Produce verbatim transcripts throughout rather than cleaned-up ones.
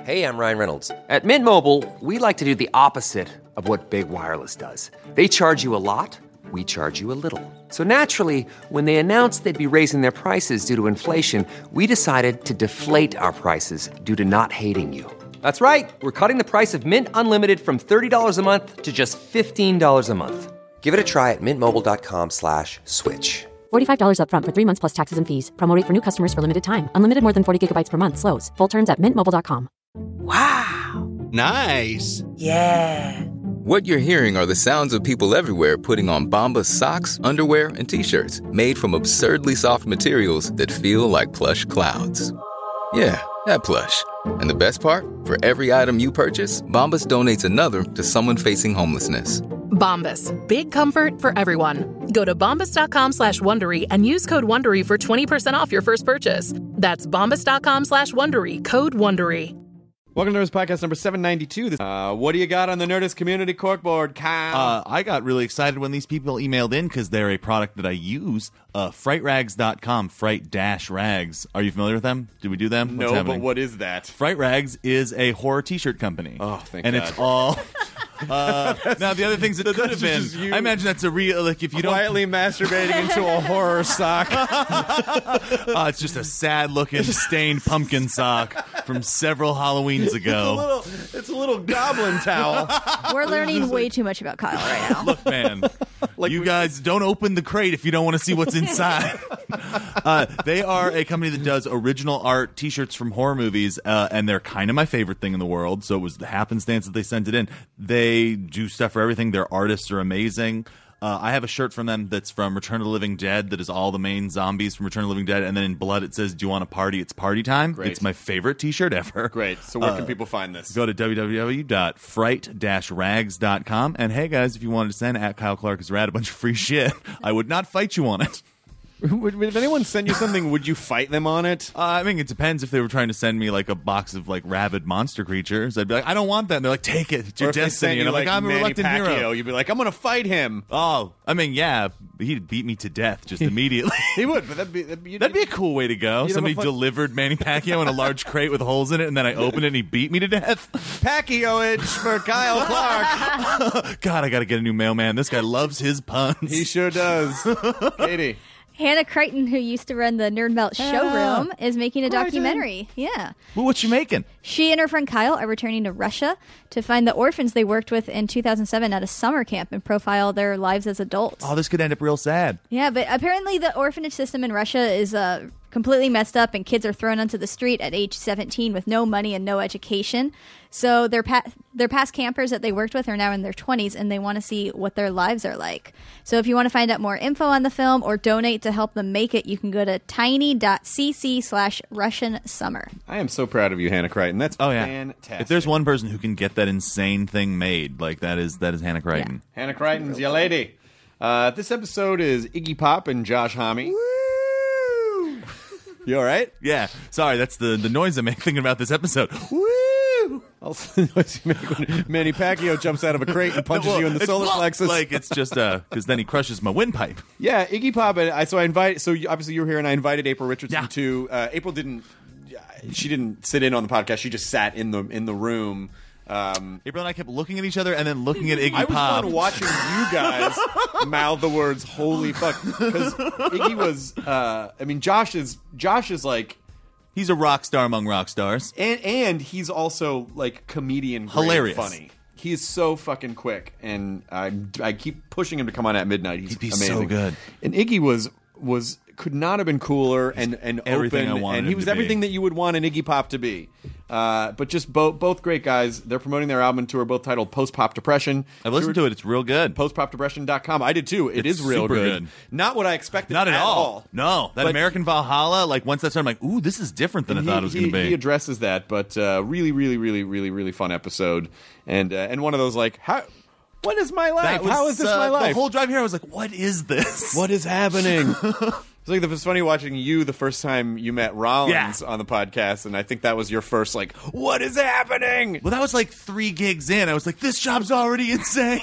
Hey, I'm Ryan Reynolds. At Mint Mobile, we like to do the opposite of what Big Wireless does. They charge you a lot, we charge you a little. So naturally, when they announced they'd be raising their prices due to inflation, we decided to deflate our prices due to not hating you. That's right. We're cutting the price of Mint Unlimited from thirty dollars a month to just fifteen dollars a month. Give it a try at mintmobile.com slash switch. forty-five dollars up front for three months plus taxes and fees. Promo rate for new customers for limited time. Unlimited more than forty gigabytes per month slows. Full terms at mint mobile dot com. Wow. Nice. Yeah. What you're hearing are the sounds of people everywhere putting on Bombas socks, underwear, and T-shirts made from absurdly soft materials that feel like plush clouds. Yeah, that plush. And the best part? For every item you purchase, Bombas donates another to someone facing homelessness. Bombas. Big comfort for everyone. Go to bombas.com slash Wondery and use code Wondery for twenty percent off your first purchase. That's bombas.com slash Wondery. Code Wondery. Welcome to Nerdist Podcast number seven ninety-two. Uh, what do you got on the Nerdist Community Corkboard, Kyle? Uh, I got really excited when these people emailed in because they're a product that I use. Uh, fright rags dot com, Fright-Rags. Are you familiar with them? Did we do them? What's no, happening? But what is that? Fright Rags is a horror T-shirt company. Oh, thank and God. And it's all... Uh, now the other things it could have been, I imagine that's a real like if you quietly don't masturbating into a horror sock. uh, it's just a sad looking stained pumpkin sock from several Halloweens ago. It's a little, it's a little goblin towel. We're learning way too much about Kyle right now. Look, man, like you guys don't open the crate if you don't want to see what's inside. uh, they are a company that does original art T-shirts from horror movies, uh, and they're kind of my favorite thing in the world. So it was the happenstance that they sent it in. They do stuff for everything. Their artists are amazing. Uh, I have a shirt from them that's from Return of the Living Dead that is all the main zombies from Return of the Living Dead, and then in blood it says, "Do you want to party? It's party time." Great. It's my favorite T-shirt ever. Great. So where uh, can people find this? Go to w w w dot fright dash rags dot com, and hey guys, if you wanted to send at Kyle Clark is Rad a bunch of free shit, I would not fight you on it. Would, if anyone sent you something, would you fight them on it? Uh, I mean, it depends. If they were trying to send me like a box of like rabid monster creatures, I'd be like, I don't want that. And they're like, take it. It's your or if they destiny. sent you, And I'm like, like, I'm a Manny reluctant Pacquiao, hero. You'd be like, I'm going to fight him. Oh, I mean, yeah, he'd beat me to death just immediately. He would, but that'd be that'd be, that'd be a cool way to go. Somebody fun... delivered Manny Pacquiao in a large crate with holes in it, and then I opened it and he beat me to death. Pacquiao-age for Kyle Clark. God, I got to get a new mailman. This guy loves his puns. He sure does. Katie. Hannah Crichton, who used to run the Nerd Melt showroom, is making a Crichton. documentary. Yeah. Well, what's she making? She and her friend Kyle are returning to Russia to find the orphans they worked with in two thousand seven at a summer camp and profile their lives as adults. Oh, this could end up real sad. Yeah, but apparently the orphanage system in Russia is uh, completely messed up, and kids are thrown onto the street at age seventeen with no money and no education. So their pa- their past campers that they worked with are now in their twenties, and they want to see what their lives are like. So if you want to find out more info on the film or donate to help them make it, you can go to tiny.cc slash Russian summer. I am so proud of you, Hannah Crichton. That's oh, yeah. fantastic. If there's one person who can get that insane thing made, like that is that is Hannah Crichton. Yeah. Hannah Crichton's your lady. Uh, this episode is Iggy Pop and Josh Homme. Woo! You all right? Yeah. Sorry, that's the, the noise I make thinking about this episode. Woo! Also the noise you make when Manny Pacquiao jumps out of a crate and punches well, you in the it's solar well, plexus. Like, it's just, uh, because then he crushes my windpipe. Yeah, Iggy Pop. And I, so I invite. So you, obviously you were here, and I invited April Richardson Yeah. to. Uh, April didn't. She didn't sit in on the podcast. She just sat in the in the room. Um, April and I kept looking at each other and then looking at Iggy I was Pop. fun watching you guys mouth the words "Holy fuck" because Iggy was. Uh, I mean, Josh is Josh is like. He's a rock star among rock stars. And and he's also like comedian grade Hilarious. funny. He is so fucking quick, and I I keep pushing him to come on at midnight. He's He'd be amazing. so good. And Iggy was was could not have been cooler and and everything open, I wanted and he him was to everything be. that you would want an Iggy Pop to be. Uh, but just both both great guys. They're promoting their album tour, both titled Post Pop Depression. I've listened to it. It's real good. post pop depression dot com. I did too. It It's is real super good. good. Not what I expected. Not at, at all. all. No. That But- American Valhalla, like once that started, I'm like, ooh, this is different than I He- thought it was he, going to be. He addresses that, but uh, really, really, really, really, really fun episode, and uh, and one of those like, how, what is my life? That was, How is this uh, my life? The whole drive here, I was like, what is this? What is happening? It's like it was funny watching you the first time you met Rollins Yeah. on the podcast, and I think that was your first like, what is happening? Well, that was like three gigs in. I was like, this job's already insane.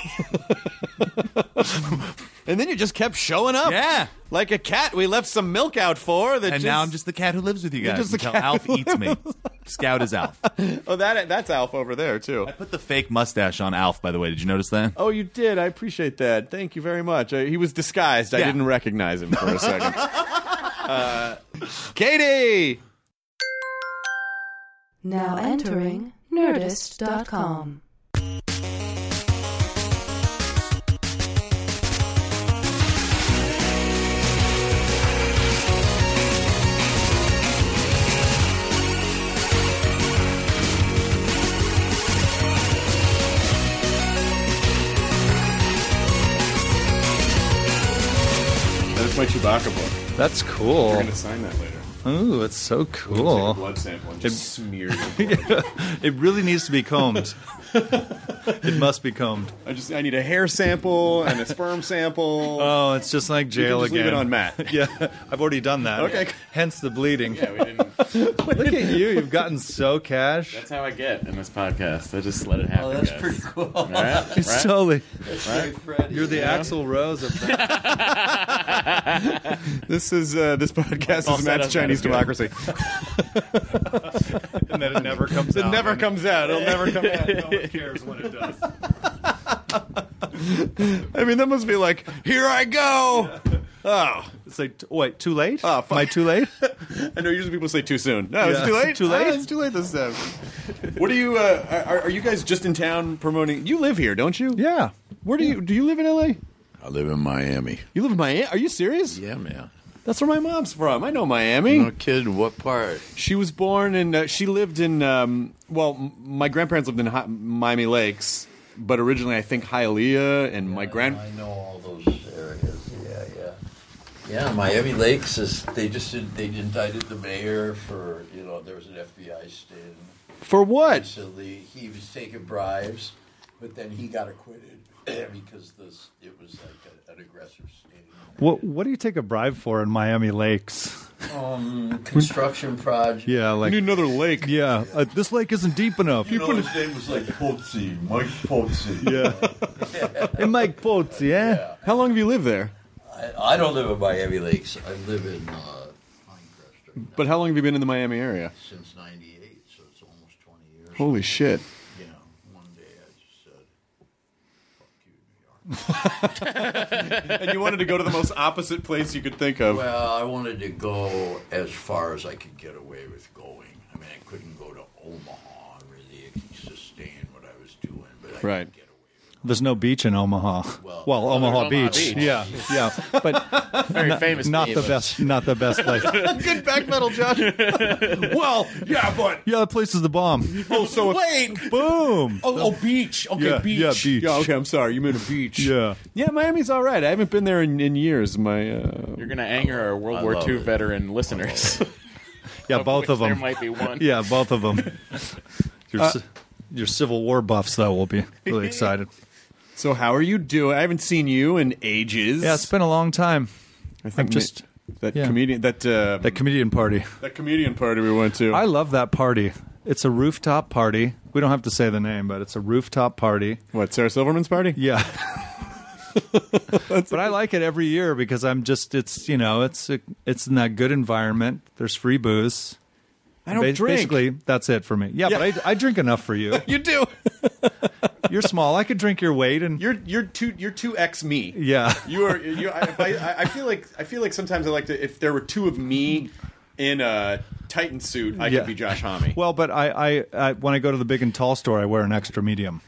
And then you just kept showing up, Yeah. like a cat we left some milk out for. That And just, now I'm just the cat who lives with you You're guys just the until cat Alf who eats me. Scout is Alf. Oh, that that's Alf over there too. I put the fake mustache on Alf, by the way. Did you notice that? Oh, you did. I appreciate that. Thank you very much. Uh, he was disguised. I Yeah. didn't recognize him for a second. uh, Katie! Now entering Nerdist dot com. That's my Chewbacca book. That's cool. You're going to sign that later. Ooh, it's so We'll take a cool. blood sample and just smear your blood. It really needs to be combed. It must be combed. I just I need a hair sample and a sperm sample. Oh, it's just like You can jail just again. leave it on Matt. Yeah, I've already done that. Okay. Hence the bleeding. Yeah, we didn't. Look at you. You've gotten so cash. That's how I get in this podcast. I just let it happen. Oh, that's guys. pretty cool. All right? It's Right? totally. That's very Freddy. You're the Yeah. Axl Rose of that. This is uh, this podcast All is set Matt's up, Chinese Matt is democracy. And then it never comes It out. never comes out. It'll never come out. No one cares when it does. I mean, that must be like, here I go. Oh, It's like, t- wait, too late? Oh, fuck. Am I too late? I know usually people say too soon. No, it's Yeah. too late. Too late? Ah, it's too late this time. What are you? Uh, are, are you guys just in town promoting? You live here, don't you? Yeah. Where do you do you live in L A? I live in Miami. You live in Miami? Are you serious? Yeah, man. That's where my mom's from. I know Miami. No kidding. What part? She was born in. Uh, she lived in. Um, well, m- my grandparents lived in Hi- Miami Lakes, but originally I think Hialeah, and my grand. I know all those areas. Yeah, yeah. Yeah, Miami Lakes is. They just did, they indicted the mayor for, you know, there was an F B I sting. For what? Recently, he was taking bribes, but then he got acquitted because this it was like a, an aggressive sting. What What do you take a bribe for in Miami Lakes? Um, construction project. Yeah, like. We need another lake. Yeah, uh, this lake isn't deep enough. You know, his name was like Pozzi, Mike Pozzi. Yeah. Hey, Mike Pozzi, eh? Yeah. How long have you lived there? I, I don't live in Miami Lakes. I live in uh, Pinecrest right But how long have you been in the Miami area? since ninety-eight, so it's almost twenty years. Holy shit! Yeah, one day I just said, fuck you, New York. And you wanted to go to the most opposite place you could think of. Well, I wanted to go as far as I could get away with going. I mean, I couldn't go to Omaha and really sustain what I was doing, but I Right. could get away with There's no beach in Omaha. Well- Well, Well, Omaha, Omaha Beach. Beach. Yeah, yeah, but Very not, famous. not the famous. best. Not the best place. Good backpedal, Josh. Well, Yeah, but yeah, that place is the bomb. oh, so Wait. Boom. oh, oh, beach. Okay, Yeah, beach. yeah, beach. Yeah, okay. I'm sorry. You meant a beach. Yeah. Yeah, Miami's all right. I haven't been there in, in years. My uh, You're gonna anger our World I War love Two it. veteran listeners. Yeah, both which of them. There might be one. Yeah, both of them. Your ci- your Civil War buffs though will be really excited. so how are you doing? I haven't seen you in ages. Yeah, it's been a long time. I think I'm just that yeah. comedian that uh, that comedian party. that comedian party we went to. I love that party. It's a rooftop party. We don't have to say the name, but it's a rooftop party. what Sarah Silverman's party? Yeah. But I like it every year because I'm just it's you know it's a, it's in that good environment. There's free booze. I don't Ba- drink. Basically, that's it for me. Yeah, Yeah. but I, I drink enough for you. You do. You're small. I could drink your weight, and You're you're two you're two X me. yeah, You are. You. I, if I, I feel like I feel like sometimes I like to. If there were two of me in a Titan suit, I Yeah. could be Josh Homme. Well, but I, I, I when I go to the big and tall store, I wear an extra medium.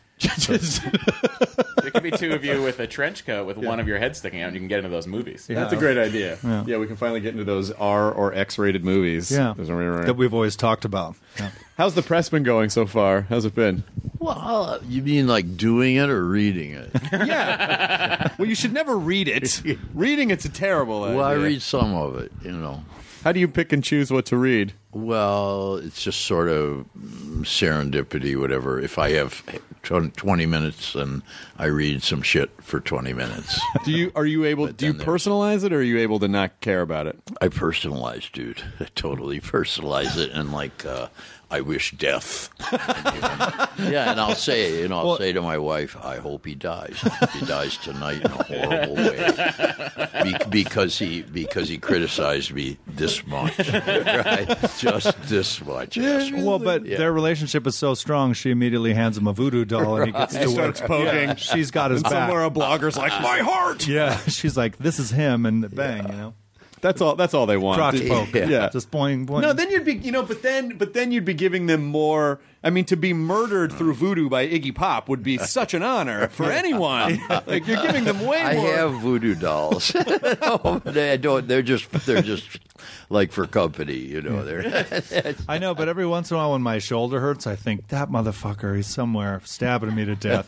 There could be two of you with a trench coat with one of your head sticking out, and you can get into those movies. Yeah. That's a great idea. Yeah. Yeah. we can finally get into those R or X rated movies. Yeah, Those are right, right. that we've always talked about. Yeah. How's the press been going so far? How's it been? Well, you mean like doing it or reading it? Yeah. Well, you should never read it. Reading it's a terrible idea. Well, I read some of it, you know. How do you pick and choose what to read? Well, it's just sort of serendipity, whatever. If I have twenty minutes and I read some shit for twenty minutes, Do you are you able? But Do you then there's- personalize it, or are you able to not care about it? I personalize, dude. I totally personalize it, and like uh, I wish death. Yeah, and I'll say, you know, I'll well, say to my wife, I hope he dies. I hope he dies tonight in a horrible way, Be- because he because he criticized me this much, right? Just this much. Yeah, well, but yeah. their relationship is so strong. She immediately hands him a voodoo doll, and he gets right. to he starts work. poking. Yeah. She's got his and back. Somewhere a blogger's like, my heart. Yeah, she's like, this is him, and bang, yeah. you know. That's all. That's all they want. Crotch poke. Yeah. yeah. Just boing, boing. No, then you'd be, you know, but then, but then you'd be giving them more. I mean, to be murdered through voodoo by Iggy Pop would be such an honor for anyone. Like you're giving them way I more. I have voodoo dolls. No, they don't. They're just. They're just like for company, you know. They're. I know, but every once in a while, when my shoulder hurts, I think that motherfucker. He's somewhere stabbing me to death.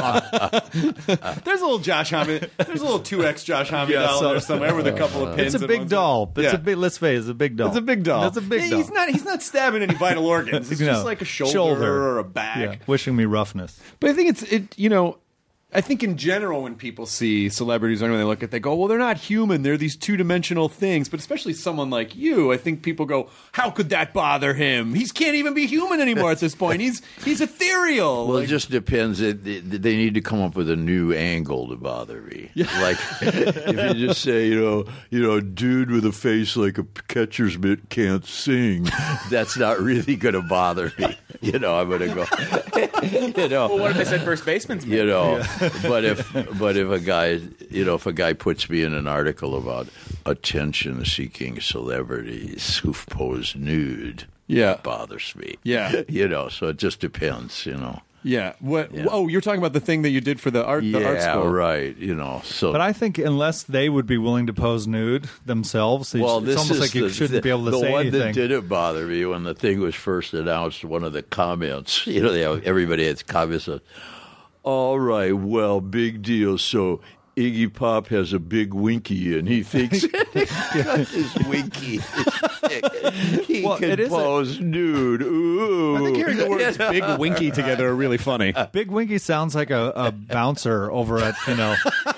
There's a little Josh Homme. There's a little two X Josh Homme Yeah, doll so- there somewhere with a couple of pins. It's a in big one doll. side. It's Yeah. a big. Let's face it, it's a big doll. It's a big doll. It's a big doll. He's not. He's not stabbing any vital organs. It's No. just like a shoulder, or a back. Yeah, wishing me roughness. But I think it's it. You know, I think in general when people see celebrities or anyone they look at, they go, "Well, they're not human. They're these two dimensional things." But especially someone like you, I think people go, "How could that bother him? He can't even be human anymore at this point. He's he's ethereal." Well, Like, it just depends. It, it, they need to come up with a new angle to bother me. Like if you just say, you know, you know, dude with a face like a catcher's mitt can't sing, that's not really going to bother me. You know, I'm going to go. You know, Well, what if they said first baseman's you know, but if but if a guy, you know, if a guy puts me in an article about attention-seeking celebrities who pose nude, Yeah. it bothers me. Yeah. You know, so it just depends. You know. yeah. What? Yeah. Oh, you're talking about the thing that you did for the art. The art Yeah, school. right. You know, so But I think unless they would be willing to pose nude themselves, it's, well, it's this almost is like you the, shouldn't the, be able to the say one anything. that didn't bother me when the thing was first announced. One of the comments, you know, they have, everybody has comments. Of, all right, well, big deal. So Iggy Pop has a big winky, and he thinks his winky is thick. He Well, can it is a- pose nude. Ooh. I think hearing the words You know? "big winky" together are really funny. Big Winky sounds like a, a bouncer over at, you know,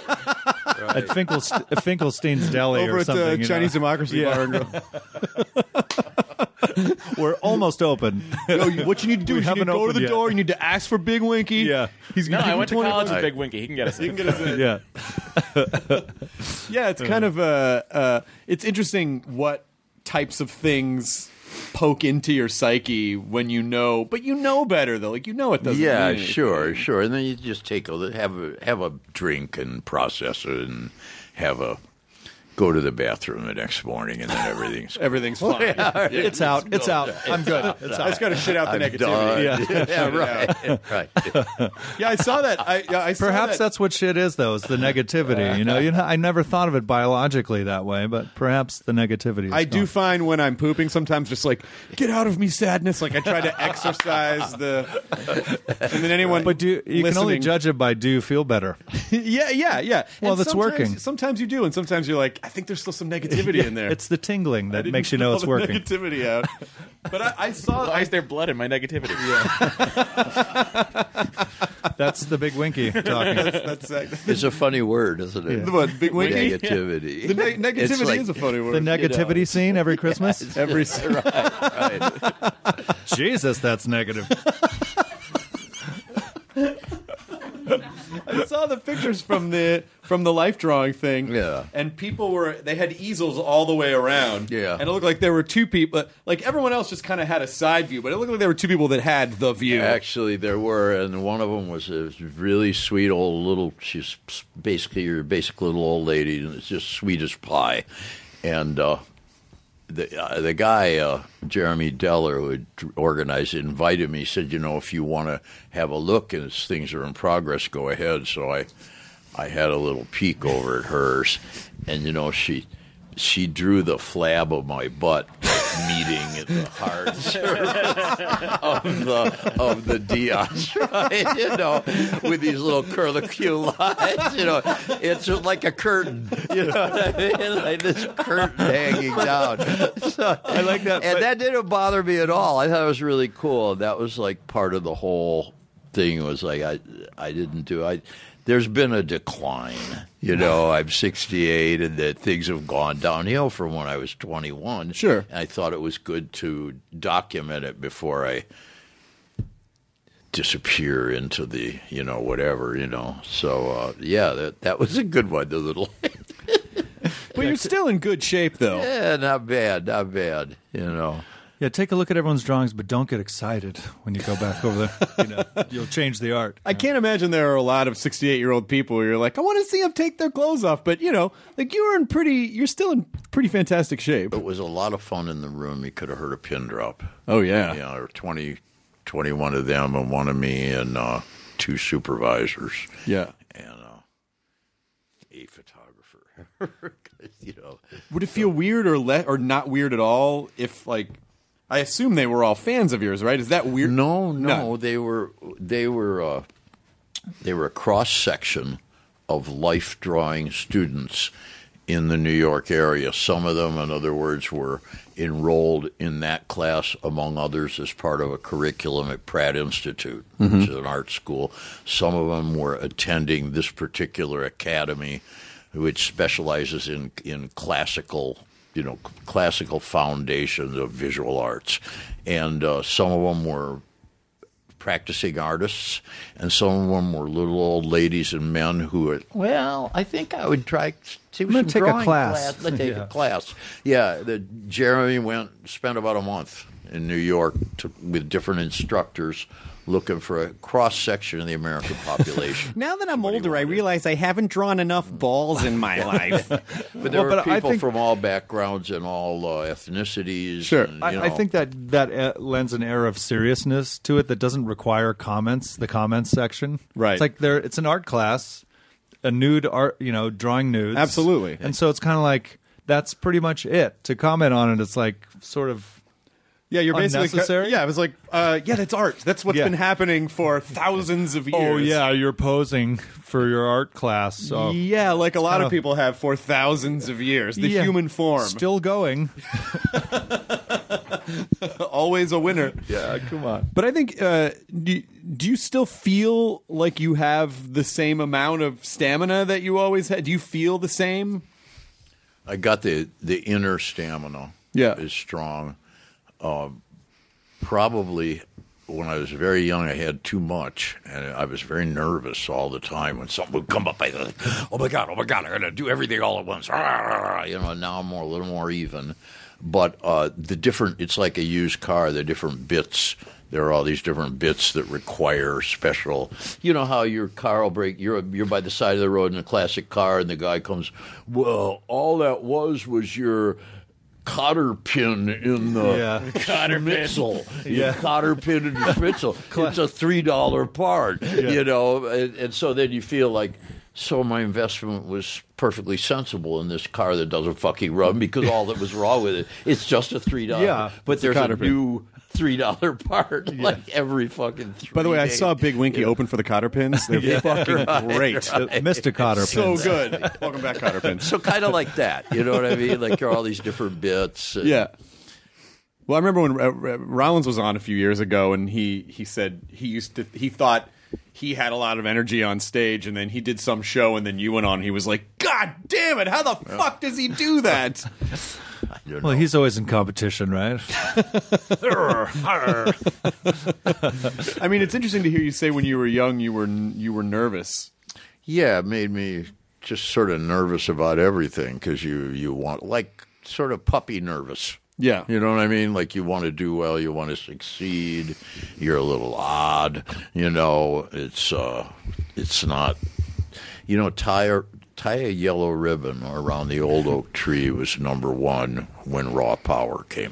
at Finkelst- Finkelstein's Deli Over or at something. the you Chinese know. Democracy Yeah. Bar and Grill. We're almost open. No, you- what you need to do We is you need to haven't go to opened the yet. door. You need to ask for Big Winky. Yeah. He's No, gonna I give went you to college twenty with Big Winky. He can get us He in. can get us in. Yeah. Yeah, it's kind of uh, uh, it's interesting what types of things poke into your psyche when you know, but you know better though. Like you know it doesn't. Yeah, mean anything. sure, sure. And then you just take a have a have a drink and process it, and have a go to the bathroom the next morning, and then everything's Everything's fine. Yeah, It's out. It's out. I'm good. It's I just got to shit out the I'm negativity. done. Yeah, right, right. Yeah, I saw that. I, yeah, I saw Perhaps that. that's what shit is, though. Is the negativity. You know, you know, I never thought of it biologically that way, but perhaps the negativity. Is I do gone. find when I'm pooping sometimes just like get out of me sadness. Like I try to exercise the, and then anyone. But do you, you can only listening- judge it by do you feel better? yeah, yeah, yeah. Well, And that's sometimes- working. Sometimes you do, and sometimes you're like, I think there's still some negativity in there. It's the tingling I that didn't makes you get know all it's the working. Negativity out. But I, I saw. Why I, is there blood in my negativity? That's the big winky talking. that's, that's, It's a funny word, isn't it? The what, big winky? Negativity. The ne- negativity It's like- is a funny word. The negativity scene every Christmas. Every right, right. Jesus, that's negative. I saw the pictures from the from the life drawing thing. Yeah. And people were they had easels all the way around. Yeah. And it looked like there were two people like everyone else just kind of had a side view, but it looked like there were two people that had the view. Actually, there were, and one of them was a really sweet old little. She's basically your basic little old lady, and it's just sweet as pie. And uh, the uh, the guy uh, Jeremy Deller, who had organized it, invited me. He said, "You know, if you want to have a look and as things are in progress, go ahead." So I I had a little peek over at hers, and you know she. She drew the flab of my butt meeting in the hard surface of the of the diatribe, you know, with these little curlicue lines. You know, it's like a curtain. You know what I mean? Like this curtain hanging down. So, I like that. and but- that didn't bother me at all. I thought it was really cool. That was like part of the whole thing was like I I didn't do I. There's been a decline, you know. I'm sixty-eight, and that things have gone downhill from when I was twenty-one. Sure. And I thought it was good to document it before I disappear into the, you know, whatever, you know. So uh, yeah, that that was a good one. The little. But you're still in good shape, though. Yeah, not bad, not bad. You know. Yeah, take a look at everyone's drawings, but don't get excited when you go back over there. You know, you'll change the art. I can't imagine there are a lot of sixty-eight-year-old people where you're like, I want to see them take their clothes off. But, you know, like you were in pretty, you're still in pretty fantastic shape. It was a lot of fun in the room. You could have heard a pin drop. Oh, yeah. You know, there were twenty, twenty-one of them and one of me and uh, two supervisors. Yeah. And uh, a photographer. You know. Would it feel weird or le- or not weird at all if, like, I assume they were all fans of yours, right? Is that weird? No, no, no. they were they were uh, they were a cross section of life drawing students in the New York area. Some of them, in other words, were enrolled in that class, among others, as part of a curriculum at Pratt Institute, Mm-hmm. which is an art school. Some of them were attending this particular academy, which specializes in in classical. You know, classical foundations of visual arts. And uh, some of them were practicing artists, and some of them were little old ladies and men who were, well, I think I would try to I'm gonna take a class. class. Let's take Yeah. a class. Yeah, the, Jeremy went, spent about a month in New York to, with different instructors looking for a cross-section of the American population. Now that I'm older, I realize I haven't drawn enough balls in my life. But there Well, were but I people think- from all backgrounds and all uh, ethnicities. Sure. and, you I, I know. think that that uh, lends an air of seriousness to it that doesn't require comments. The comments section, Right. It's like there. It's an art class, a nude art. You know, drawing nudes. Absolutely. And so it's kind of like that's pretty much it. To comment on it, it's like sort of. Yeah, you're basically unnecessary. Yeah, I was like, uh, yeah, that's art. That's what's Yeah. been happening for thousands of years. Oh yeah, you're posing for your art class. So Yeah, like a lot kinda- of people have for thousands of years. The Yeah. human form. still going. Always a winner. Yeah, come on. But I think, uh, do, do you still feel like you have the same amount of stamina that you always had? Do you feel the same? I got the, the inner stamina Yeah. is strong. Uh, probably when I was very young, I had too much, and I was very nervous all the time. When something would come up, I thought, oh, my God, oh, my God, I got to do everything all at once. You know, now I'm more, a little more even. But uh, the different, it's like a used car, the different bits. There are all these different bits that require special. You know how your car will break. You're you're by the side of the road in a classic car, and the guy comes. Well, all that was was your cotter pin in the Yeah. cotter Schmitzel. Yeah. Your cotter pin in the Schmitzel. It's a three dollar part. You know, and, and so then you feel like. So my investment was perfectly sensible in this car that doesn't fucking run because all that was wrong with it, it's just a three dollar. Yeah, but it's a there's a, cotter pin. new three dollar part like every fucking. Three By the way, I days. saw Big Winky open for the Cotter Pins. They're Yeah. fucking Right, great. right. Mister Cotter So Pins. good. Welcome back, Cotter Pins. So kind of like that, you know what I mean? Like there are all these different bits. and- Yeah. Well, I remember when uh, uh, Rollins was on a few years ago, and he he said he used to he thought he had a lot of energy on stage, and then he did some show, and then you went on. And he was like, "God damn it! How the fuck does he do that?" I don't Well, know. he's always in competition, right? I mean, it's interesting to hear you say when you were young you were you were nervous. Yeah, it made me just sort of nervous about everything because you you want like sort of puppy nervous. Yeah. You know what I mean? Like you want to do well, you want to succeed. You're a little odd, you know. It's uh, it's not, you know, tie a, tie a yellow ribbon around the old oak tree was number one when Raw Power came.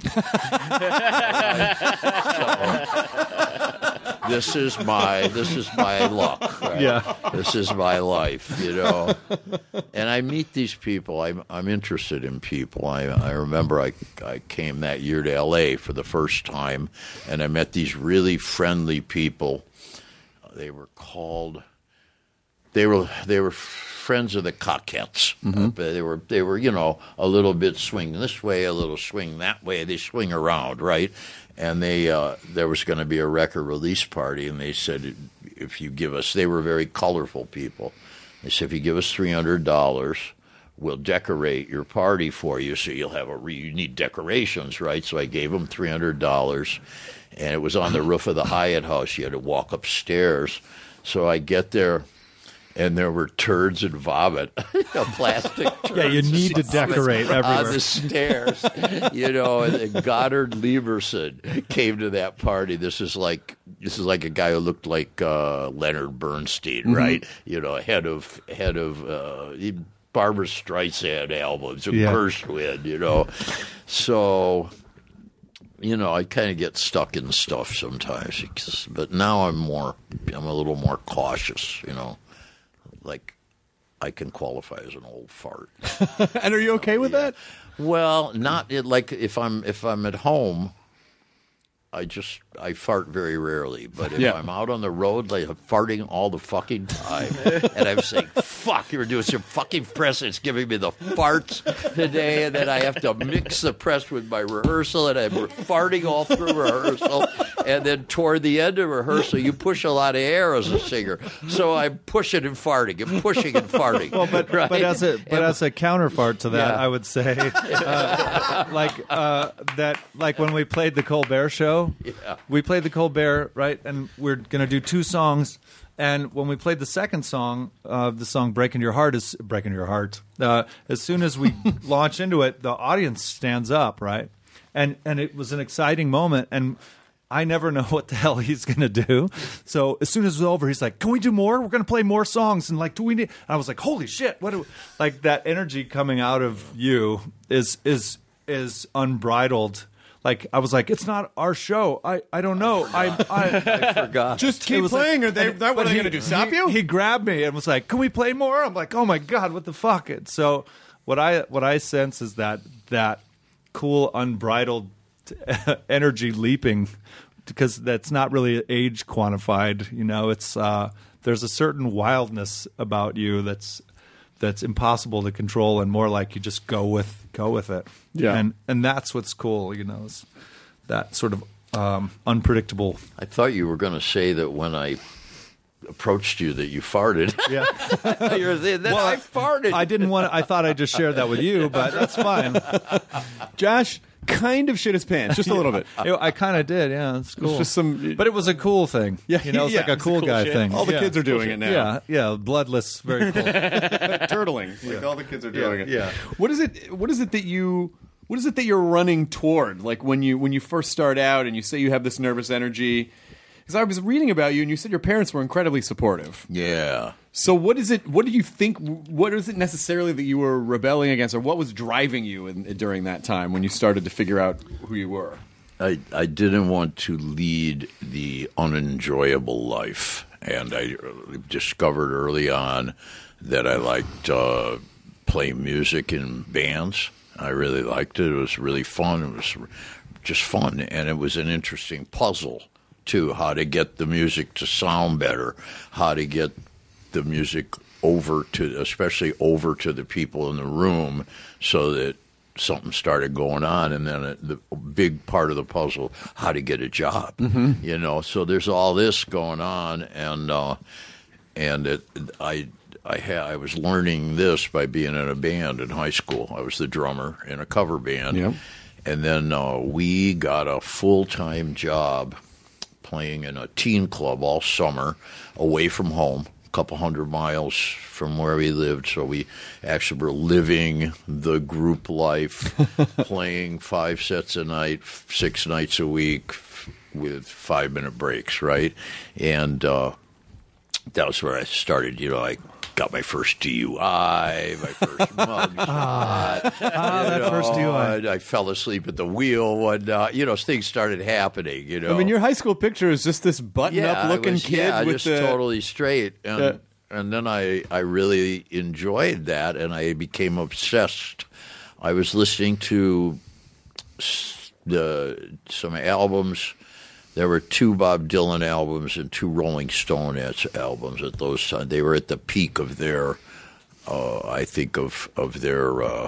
So, this is my this is my luck. Right? Yeah. This is my life, you know. And I meet these people. I'm I'm interested in people. I I remember I I came that year to L A for the first time, and I met these really friendly people. They were called. They were they were friends of the Coquettes. Mm-hmm. Uh, they were they were you know a little bit swing this way, a little swing that way. They swing around, right? And they uh, there was going to be a record release party, and they said, if you give us, they were very colorful people. They said, if you give us three hundred dollars, we'll decorate your party for you. So you'll have a, re- you need decorations, right? So I gave them three hundred dollars, and it was on the roof of the Hyatt House. You had to walk upstairs. So I get there, and there were turds and vomit, plastic turds. Yeah, you need to decorate everywhere. On the stairs, you know, and then Goddard Lieberson came to that party. This is like this is like a guy who looked like uh, Leonard Bernstein, Mm-hmm. right? You know, head of head of uh, Barbra Streisand albums, and Yeah. Gershwin, you know. So, you know, I kind of get stuck in stuff sometimes, because, but now I'm more, I'm a little more cautious, you know. Like, I can qualify as an old fart. And are you okay with that? Well, not it, like if I'm if I'm at home, I just I fart very rarely. But if Yeah. I'm out on the road, like I'm farting all the fucking time, and I'm saying, "Fuck, you're doing some fucking press. It's giving me the farts today," and then I have to mix the press with my rehearsal, and I'm farting all through rehearsal, and then toward the end of rehearsal, you push a lot of air as a singer, so I'm pushing and farting and pushing and farting. Well, but right? but as a but And- as a counterpart to that, Yeah. I would say, uh, like uh, that, like when we played the Colbert Show, Yeah. we played the Colbert, right, and we're gonna do two songs. And when we played the second song, uh, the song "Breaking Your Heart" is "Breaking Your Heart." Uh, as soon as we launch into it, the audience stands up, right, and and it was an exciting moment, and I never know what the hell he's going to do. So as soon as it's over, he's like, "Can we do more? We're going to play more songs." And like, do we need? And I was like, "Holy shit! What?" Do we... Like that energy coming out of you is is is unbridled. Like I was like, "It's not our show. I, I don't know. I I, I forgot. Just It keep was like- playing, or they and- that what but are they he- going to do? Stop he- you? He grabbed me and was like, "Can we play more?" I'm like, "Oh my god, what the fuck?" And so what I what I sense is that that cool, unbridled energy leaping, because that's not really age quantified. You know, it's uh, there's a certain wildness about you that's that's impossible to control, and more like you just go with go with it. Yeah. and and that's what's cool. You know, is that sort of um, unpredictable. I thought you were going to say that when I approached you that you farted. Yeah. You're saying, then Well, I farted. I didn't want. I thought I just shared that with you, but that's fine. Josh kind of shit his pants, just a little bit. You know, I kind of did. Yeah, it's cool. just some- but it was a cool thing. Yeah, you know, it's yeah, like a it's a cool, cool guy shit. thing. All the Yeah. kids are doing it now. Yeah, yeah, bloodless, very cool. Turtling. Like all the kids are doing it. yeah. What is it? What is it that you? What is it that you're running toward? Like when you when you first start out and you say you have this nervous energy. Because I was reading about you and you said your parents were incredibly supportive. Yeah. So what is it? What do you think? What is it necessarily that you were rebelling against, or what was driving you in, during that time when you started to figure out who you were? I, I didn't want to lead the unenjoyable life, and I discovered early on that I liked uh, playing music in bands. I really liked it. It was really fun. It was just fun, and it was an interesting puzzle, too, how to get the music to sound better, how to get the music over to, especially over to the people in the room, so that something started going on. And then it, the big part of the puzzle, how to get a job, Mm-hmm. you know. So there's all this going on, and uh, and it, I I ha- I was learning this by being in a band in high school. I was the drummer in a cover band, Yep. and then uh, we got a full time job playing in a teen club all summer, away from home, a couple hundred miles from where we lived. So we actually were living the group life, playing five sets a night, six nights a week, with five minute breaks, right? And uh, that was where I started. You know, I got my first D U I, my first mug shot. Ah, that you first D U I. I, I fell asleep at the wheel when, uh, you know, things started happening, you know. I mean, your high school picture is just this button-up I looking was- kid yeah, with just the totally straight. And, Yeah. and then I, I really enjoyed that, and I became obsessed. I was listening to s- the some albums. There were two Bob Dylan albums and two Rolling Stone albums at those times. They were at the peak of their, uh, I think, of of their uh,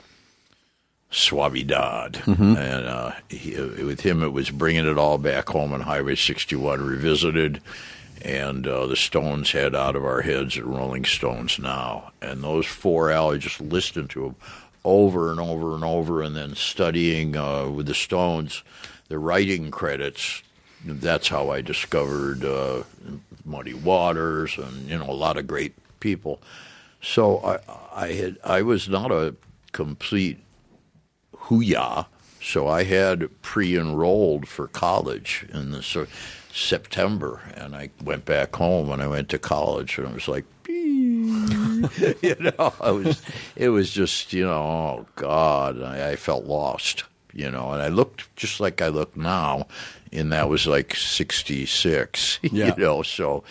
suavidad. Mm-hmm. And uh, he, with him, it was Bringing It All Back Home on Highway sixty-one Revisited, and uh, the Stones had Out of Our Heads and Rolling Stones Now. And those four albums, just listening to them over and over and over, and then studying uh, with the Stones, the writing credits. That's how I discovered uh, Muddy Waters and, you know, a lot of great people. So I, I had I was not a complete hoo-yah, so I had pre-enrolled for college in the so, September, and I went back home and I went to college, and I was like, you know, I was it was just, you know, oh God, I, I felt lost, you know, and I looked just like I look now, and that was like sixty-six, Yeah. you know, so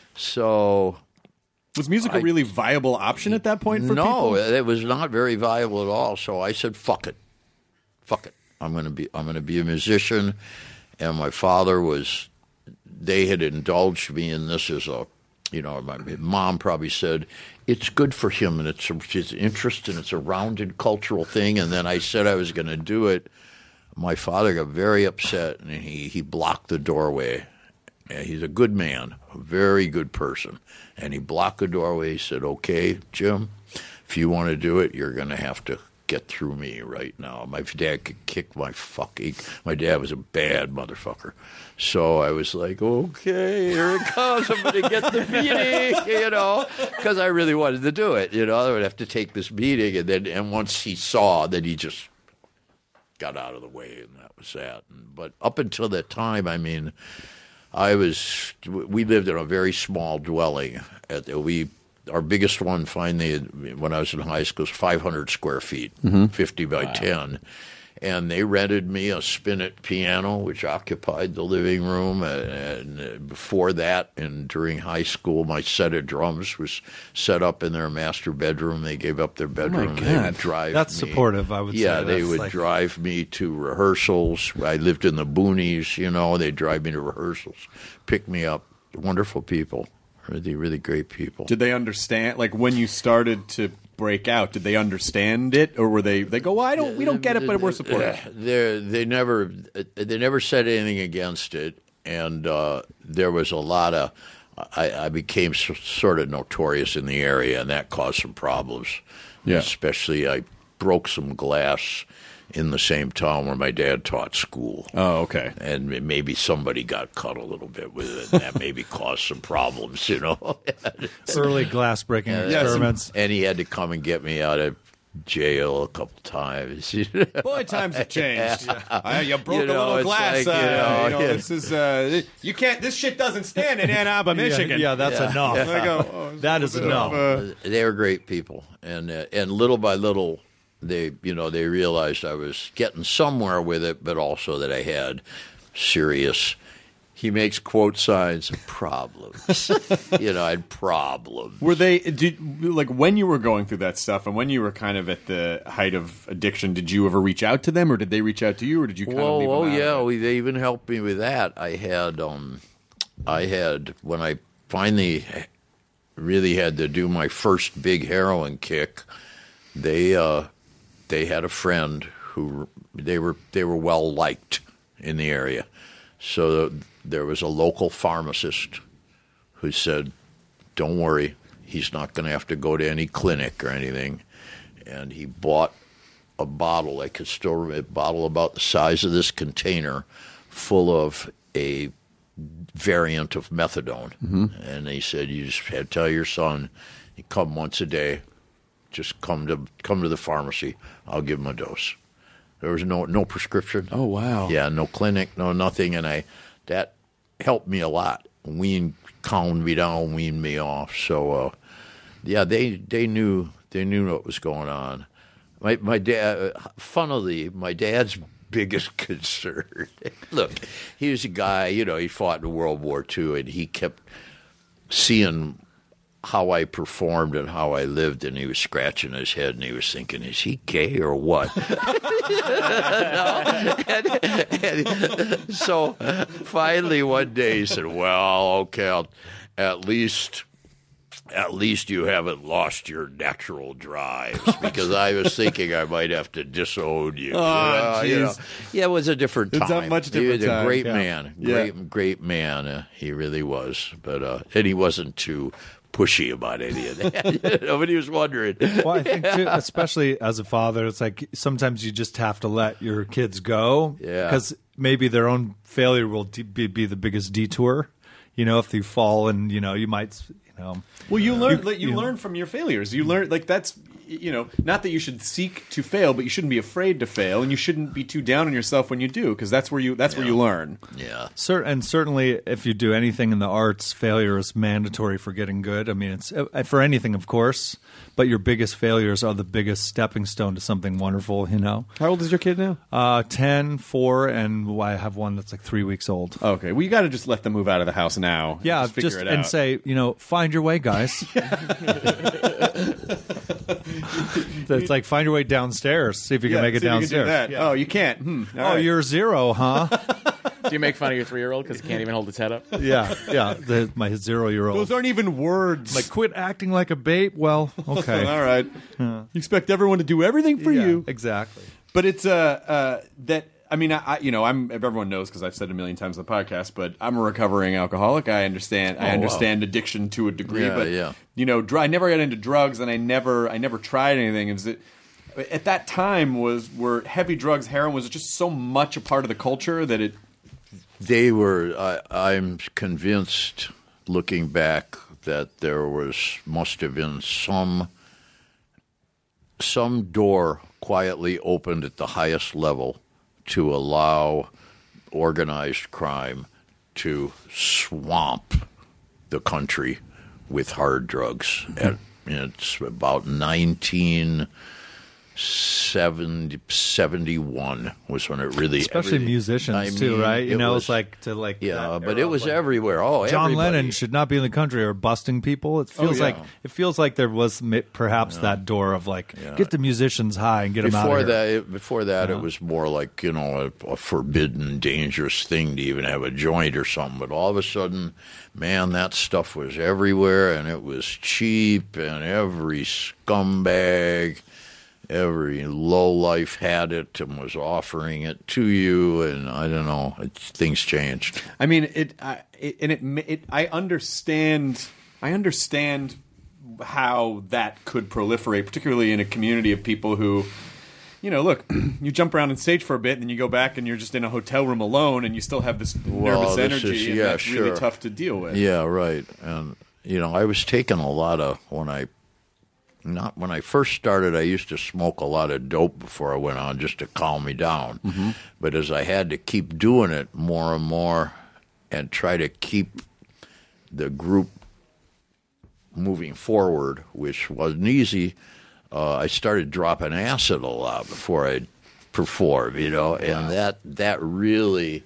so. Was music a I- really viable option at that point for no, people? it was not very viable at all. So I said, "Fuck it, fuck it. I'm going to be. I'm going to be a musician." And my father was. They had indulged me in this as a, you know, my mom probably said it's good for him and it's his interest and it's a rounded cultural thing. And then I said I was going to do it. My father got very upset and he he blocked the doorway. Yeah, he's a good man, a very good person. And he blocked the doorway. He said, "Okay, Jim, if you want to do it, you're going to have to get through me right now." My dad could kick my fucking. My dad was a bad motherfucker. So I was like, okay, here it comes. I'm going to get the meeting, you know, because I really wanted to do it. You know, I would have to take this meeting. And then and once he saw, then he just got out of the way, and that was that. But up until that time, I mean, I was. We lived in a very small dwelling. At we, our biggest one, finally, when I was in high school, was five hundred square feet, Mhm. fifty by ten, and they rented me a spinet piano, which occupied the living room. And, and before that, and during high school, my set of drums was set up in their master bedroom. They gave up their bedroom. They God. would drive. That's me. supportive, I would Yeah, say. they That's would like- drive me to rehearsals. I lived in the boonies, you know. They'd drive me to rehearsals, pick me up. Wonderful people, really, really great people. Did they understand? Like when you started to break out, did they understand it, or were they? They go, "Well, I don't. We don't get it, but we're supportive." They they never they never said anything against it, and uh, there was a lot of. I, I became s- sort of notorious in the area, and that caused some problems. Yeah. Especially, I broke some glass in the same town where my dad taught school. Oh, okay. And maybe somebody got cut a little bit with it, and that maybe caused some problems, you know. Early glass breaking experiments. And he had to come and get me out of jail a couple times. Boy, times have changed. Uh, you broke You know, a little it's glass. like, you uh, know, you know, yeah. this is uh, you can't. This shit doesn't stand in Ann Arbor, Michigan. Yeah, that's Yeah. enough. Yeah. I go, oh, That is it's a bit enough. of, uh, They were great people, and uh, and little by little, they you know they realized I was getting somewhere with it, but also that I had serious. He makes quote signs problems. you know, I had problems. Were they did like when you were going through that stuff, and when you were kind of at the height of addiction? Did you ever reach out to them, or did they reach out to you, or did you kind Whoa, of leave oh them out yeah, of it? we, they even helped me with that. I had, um, I had when I finally really had to do my first big heroin kick. They, uh, they had a friend who they were they were well liked in the area, so there was a local pharmacist who said, "Don't worry, he's not going to have to go to any clinic or anything," and he bought a bottle. I could still remember a bottle about the size of this container, full of a variant of methadone. Mhm. And he said, "You just had to tell your son, you come once a day, just come to come to the pharmacy. I'll give him a dose." There was no no prescription. Oh wow! Yeah, no clinic, no nothing, and I that helped me a lot. Weaned, calmed me down, weaned me off. So, uh, yeah, they they knew they knew what was going on. My my dad, funnily, my dad's biggest concern. Look, he was a guy, you know, he fought in World War Two, and he kept seeing how I performed and how I lived, and he was scratching his head, and he was thinking, is he gay or what? and, and so finally one day he said, well, okay, I'll, at least at least you haven't lost your natural drives, because I was thinking I might have to disown you. Oh, uh, you know. jeez. Yeah, it was a different time. It's a much He was different a time. great Yeah. man, Yeah. great, great man. Uh, he really was, but uh, and he wasn't too pushy about any of that. Nobody was wondering. Well, I think too, especially as a father, it's like sometimes you just have to let your kids go, Yeah. because maybe their own failure will de- be, be the biggest detour. You know, if you fall and you know you might, you know. Well, you learn. You, you you know. learn from your failures. You learn like that's you know not that you should seek to fail, but you shouldn't be afraid to fail, and you shouldn't be too down on yourself when you do, because that's where you that's where you learn. Yeah. Cer- and certainly, if you do anything in the arts, failure is mandatory for getting good. I mean, it's uh, for anything, of course, but your biggest failures are the biggest stepping stone to something wonderful. You know. How old is your kid now? Uh, ten, four, and I have one that's like three weeks old. Okay, well, you got to just let them move out of the house now. Yeah, just, figure just it and out. say, you know, find your way, guys. It's like find your way downstairs. See if you can Yeah, make it see if you can do downstairs. that. Oh, you can't. Hmm. All Oh, right. you're zero, huh? Do you make fun of your three-year-old because he can't even hold his head up? Yeah, yeah. The, my zero-year-old. Those aren't even words. Like, quit acting like a babe. Well, okay. All right. You expect everyone to do everything for Yeah, you. exactly. But it's uh, uh that I mean I, I you know I'm everyone knows because I've said it a million times on the podcast, but I'm a recovering alcoholic. I understand I Oh, understand addiction to a degree, Yeah, but yeah. you know dr- I never got into drugs, and I never I never tried anything. It was it, at that time was were heavy drugs, heroin was just so much a part of the culture that it. They were. I, I'm convinced, looking back, that there was must have been some some door quietly opened at the highest level to allow organized crime to swamp the country with hard drugs. At, it's about nineteen seventy, seventy-one was when it really, Especially everything- musicians I too, mean, right? You it know, was- it's like to like yeah, that but era it was of, like, everywhere. Oh, John everybody. Lennon should not be in the country or busting people. It feels yeah. like it feels like there was mi- perhaps that door of like get the musicians high and get them out Before of here. that, it, before that, Yeah. it was more like you know a, a forbidden, dangerous thing to even have a joint or something. But all of a sudden, man, that stuff was everywhere, and it was cheap, and every scumbag, every lowlife had it and was offering it to you. And I don't know, it, things changed. I mean it, I, it and it, ma- it I understand I understand how that could proliferate, particularly in a community of people who. You know, look, you jump around on stage for a bit, and then you go back, and you're just in a hotel room alone, and you still have this Well, nervous this energy, is- and yeah, that's sure. really tough to deal with. Yeah, right. And you know, I was taking a lot of when I not when I first started. I used to smoke a lot of dope before I went on, just to calm me down. Mm-hmm. But as I had to keep doing it more and more, and try to keep the group moving forward, which wasn't easy. Uh, I started dropping acid a lot before I'd perform, you know, and that that really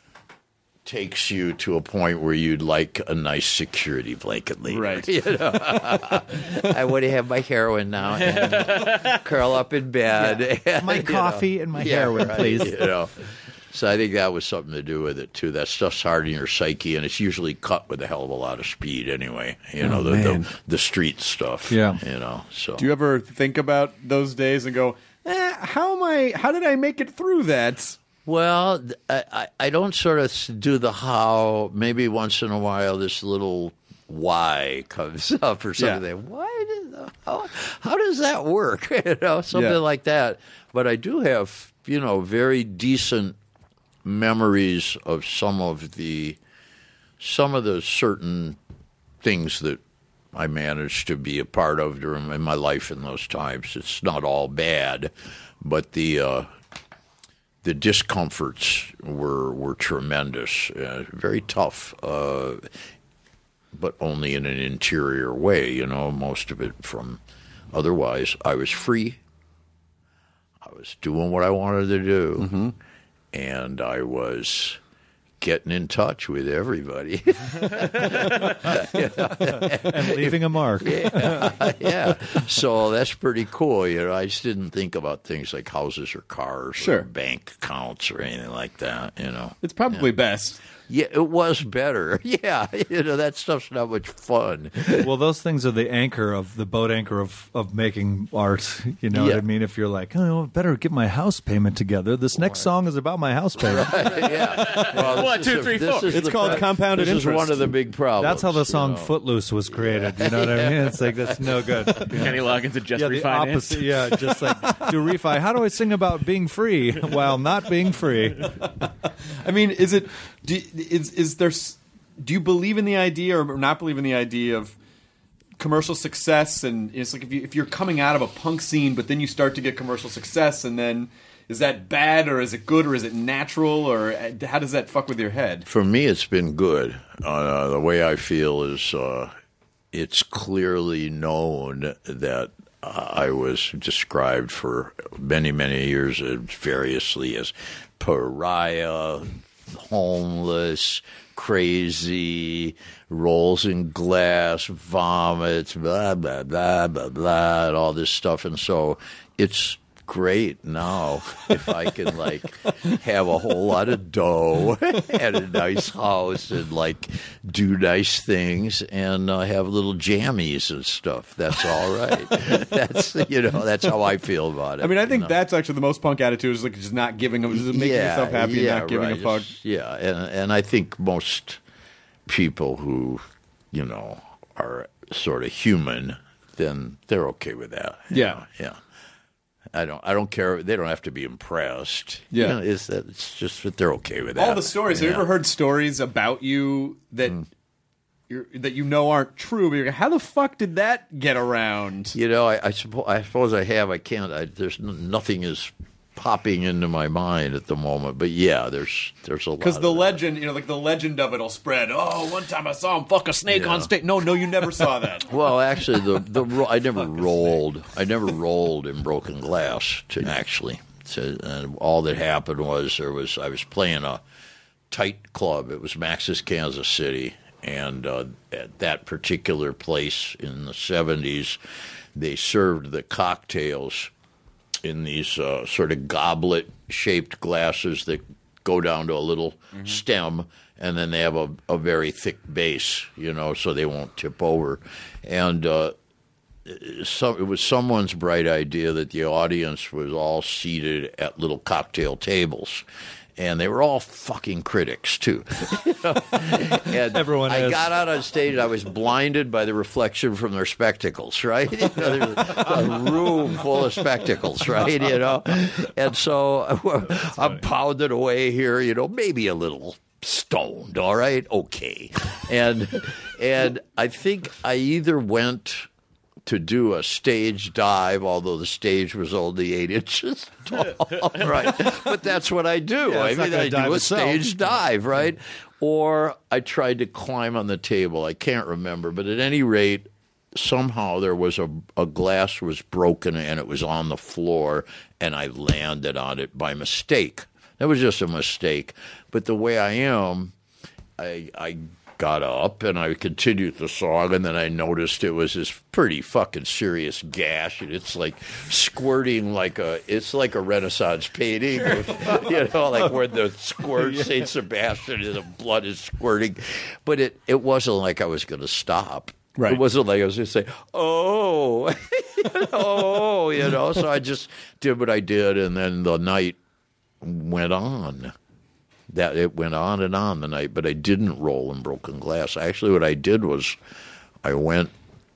takes you to a point where you'd like a nice security blanket later. Right. You know? I want to have my heroin now and curl up in bed. Yeah. My You know. coffee and my Yeah, heroin, right, please. You know. So I think that was something to do with it too. That stuff's hard in your psyche, and it's usually cut with a hell of a lot of speed anyway. You know, Oh, the, man. the the street stuff. Yeah. You know. So Do you ever think about those days and go, eh, how am I? How did I make it through that? Well, th- I, I I don't sort of s- do the how. Maybe once in a while, this little why comes up or something. Yeah. Why did how, how does that work? You know, something Yeah. like that. But I do have, you know, very decent memories of some of the some of the certain things that I managed to be a part of during in my life in those times. It's not all bad, but the uh, the discomforts were were tremendous, uh, very tough, uh, but only in an interior way. You know, most of it from. Otherwise, I was free. I was doing what I wanted to do, Mm-hmm. and I was getting in touch with everybody. And leaving a mark. yeah, yeah. So that's pretty cool. You know, I just didn't think about things like houses or cars Sure. or bank accounts or anything like that, you know. It's probably best. Yeah, it was better. Yeah, you know, that stuff's not much fun. Well, those things are the anchor of the boat anchor of, of making art. You know Yeah. what I mean? If you're like, oh, I better get my house payment together. This next song is about my house payment. Yeah. Well, One, this two, is three, this four. is It's the called pro- compounded This is interest. one of the big problems. That's how the song you know. Footloose was created. You know what I mean? It's like, that's no good. Kenny Loggins at Just Yeah, the Refinance. opposite. Yeah, just like, do refi. How do I sing about being free while not being free? I mean, is it? Do, is is there? s- Do you believe in the idea or not believe in the idea of commercial success? And it's like if you if you're coming out of a punk scene, but then you start to get commercial success, and then is that bad or is it good or is it natural or uh, how does that fuck with your head? For me, it's been good. Uh, the way I feel is uh, it's clearly known that uh, I was described for many, many years uh, variously as pariah, homeless, crazy, rolls in glass, vomits, blah, blah, blah, blah, blah, and all this stuff. And so it's great now if I can, like, have a whole lot of dough and a nice house and, like, do nice things and uh, have little jammies and stuff. That's all right. That's, you know, that's how I feel about it. I mean, I think you know? that's actually the most punk attitude is like just not giving, just making Yeah, yourself happy yeah, and not giving right. a fuck. Just- Yeah, and and I think most people who, you know, are sort of human, then they're okay with that. you Yeah. know, yeah. I don't. I don't care. They don't have to be impressed. Yeah. You know, it's that. It's just that they're okay with that. All the stories. Yeah. Have you ever heard stories about you that you're, that you know aren't true? But you're like, how the fuck did that get around? You know, I, I suppose. I suppose I have. I can't. I, there's n- nothing is popping into my mind at the moment. But yeah, there's there's a lot. Because of the that. legend, you know, like the legend of it'll spread. Oh, one time I saw him fuck a snake Yeah. on stage. No, no, you never saw that. Well, actually, the the ro- I never rolled. I never rolled in broken glass. To actually, so, and all that happened was there was I was playing a tight club. It was Max's Kansas City, and uh, at that particular place in the seventies, they served the cocktails in these uh, sort of goblet-shaped glasses that go down to a little stem, and then they have a, a very thick base, you know, so they won't tip over. And uh, so, it was someone's bright idea that the audience was all seated at little cocktail tables. And they were all fucking critics, too. And Everyone I is. got out on stage, I was blinded by the reflection from their spectacles, right? You know, there's a room full of spectacles, right? You know? And so I'm pounding away here, you know, maybe a little stoned, all right? Okay. And and I think I either went to do a stage dive, although the stage was only eight inches tall, right? But that's what I do. Yeah, I it's not mean, gonna I dive do a itself. stage dive, right? Or I tried to climb on the table. I can't remember, but at any rate, somehow there was a, a glass was broken and it was on the floor, and I landed on it by mistake. That was just a mistake. But the way I am, I I got up and I continued the song, and then I noticed it was this pretty fucking serious gash, and it's like squirting like a it's like a Renaissance painting, of, you know, like where the squirt Saint Sebastian and the blood is squirting. But it it wasn't like I was going to stop. Right. It wasn't like I was going to say, "Oh, you know, oh," you know. So I just did what I did, and then the night went on. That it went on and on the night, but I didn't roll in broken glass. Actually, what I did was, I went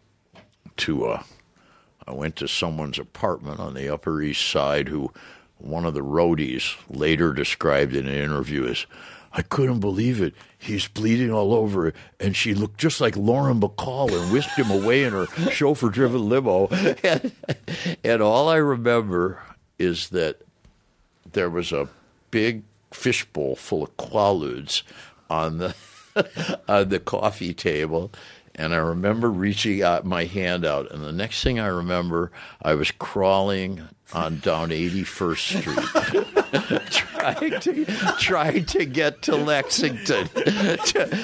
to a, I went to someone's apartment on the Upper East Side, who one of the roadies later described in an interview as, "I couldn't believe it. He's bleeding all over," and she looked just like Lauren Bacall and whisked him away in her chauffeur-driven limo. And, and all I remember is that there was a big fishbowl full of Quaaludes on the on the coffee table, And I remember reaching out my hand out, and the next thing I remember, I was crawling on down eighty-first Street, trying to trying to get to Lexington. to,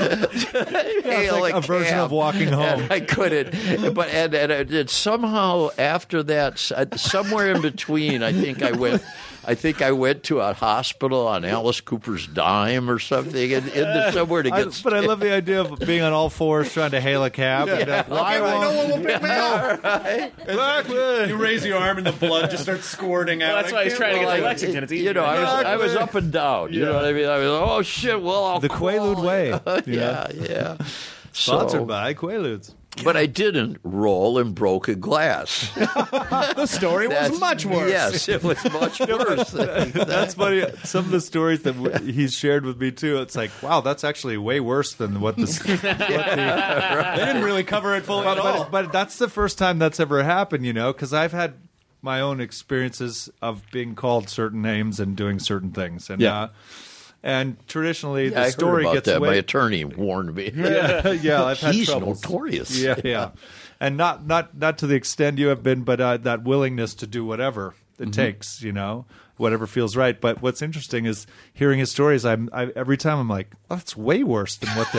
to hail like a version cab. of walking home. And I couldn't, but and, and, and somehow after that, somewhere in between, I think I went. I think I went to a hospital on Alice Cooper's dime or something, and, and somewhere to get. I, but I love the idea of being on all fours trying to hail a cab. Yeah. And, uh, Why okay, well, won't- no one will pick me up. Right. Exactly. You raise your arm and the blood just starts squirting out. Well, that's why he's trying to get to Lexington. It's easy. You know, I was, I was up and down. You Yeah. know what I mean? I was, oh shit! Well, I'll The Quaalude crawl. way. yeah, yeah. Sponsored So- by Quaaludes. But I didn't roll and broke a glass. The story was That's- much worse. Yes, it was much worse. That's funny. Some of the stories that w- he's shared with me too. It's like, wow, that's actually way worse than what this. What the, They didn't really cover it fully but, at all. but, but that's the first time that's ever happened, you know, because I've had my own experiences of being called certain names and doing certain things, and Yeah. uh, and traditionally Yeah, I the story heard about gets that. away. My attorney warned me. Yeah, yeah, I've had He's troubles. notorious. Yeah, yeah, and not not not to the extent you have been, but uh, that willingness to do whatever it Mm-hmm. takes, you know, whatever feels right. But what's interesting is hearing his stories. I'm I, every time I'm like, oh, that's way worse than what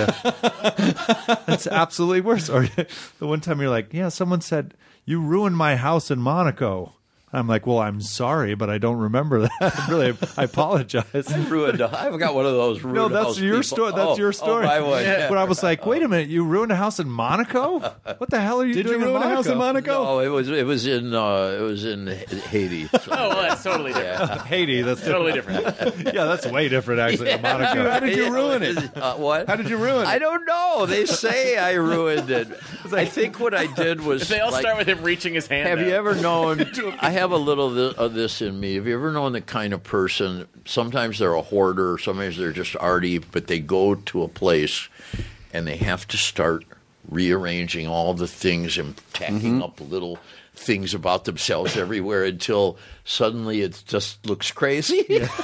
the. That's absolutely worse. Or the one time you're like, yeah, someone said you ruined my house in Monaco. I'm like, well, I'm sorry, but I don't remember that. Really, I apologize. Ruined. I've got one of those. Ruined No, that's house your people. story. That's Oh, your story. Oh, my one. Yeah. But I was like, wait a minute, you ruined a house in Monaco? What the hell are you Did you doing in ruin a Monaco? house in Monaco? No, it was it was in uh, it was in Haiti. So, Oh, well, that's totally different. Haiti, that's Totally different. Yeah, that's way different actually than Monaco. How did you ruin it? Uh, what? How did you ruin it? I don't know. They say I ruined it. I think what I did was. They all like, start with him reaching his hand Have out. you ever known? I have a little th- of this in me. Have you ever known the kind of person? Sometimes they're a hoarder, sometimes they're just arty, but they go to a place and they have to start rearranging all the things and tacking up little things about themselves everywhere until suddenly it just looks crazy.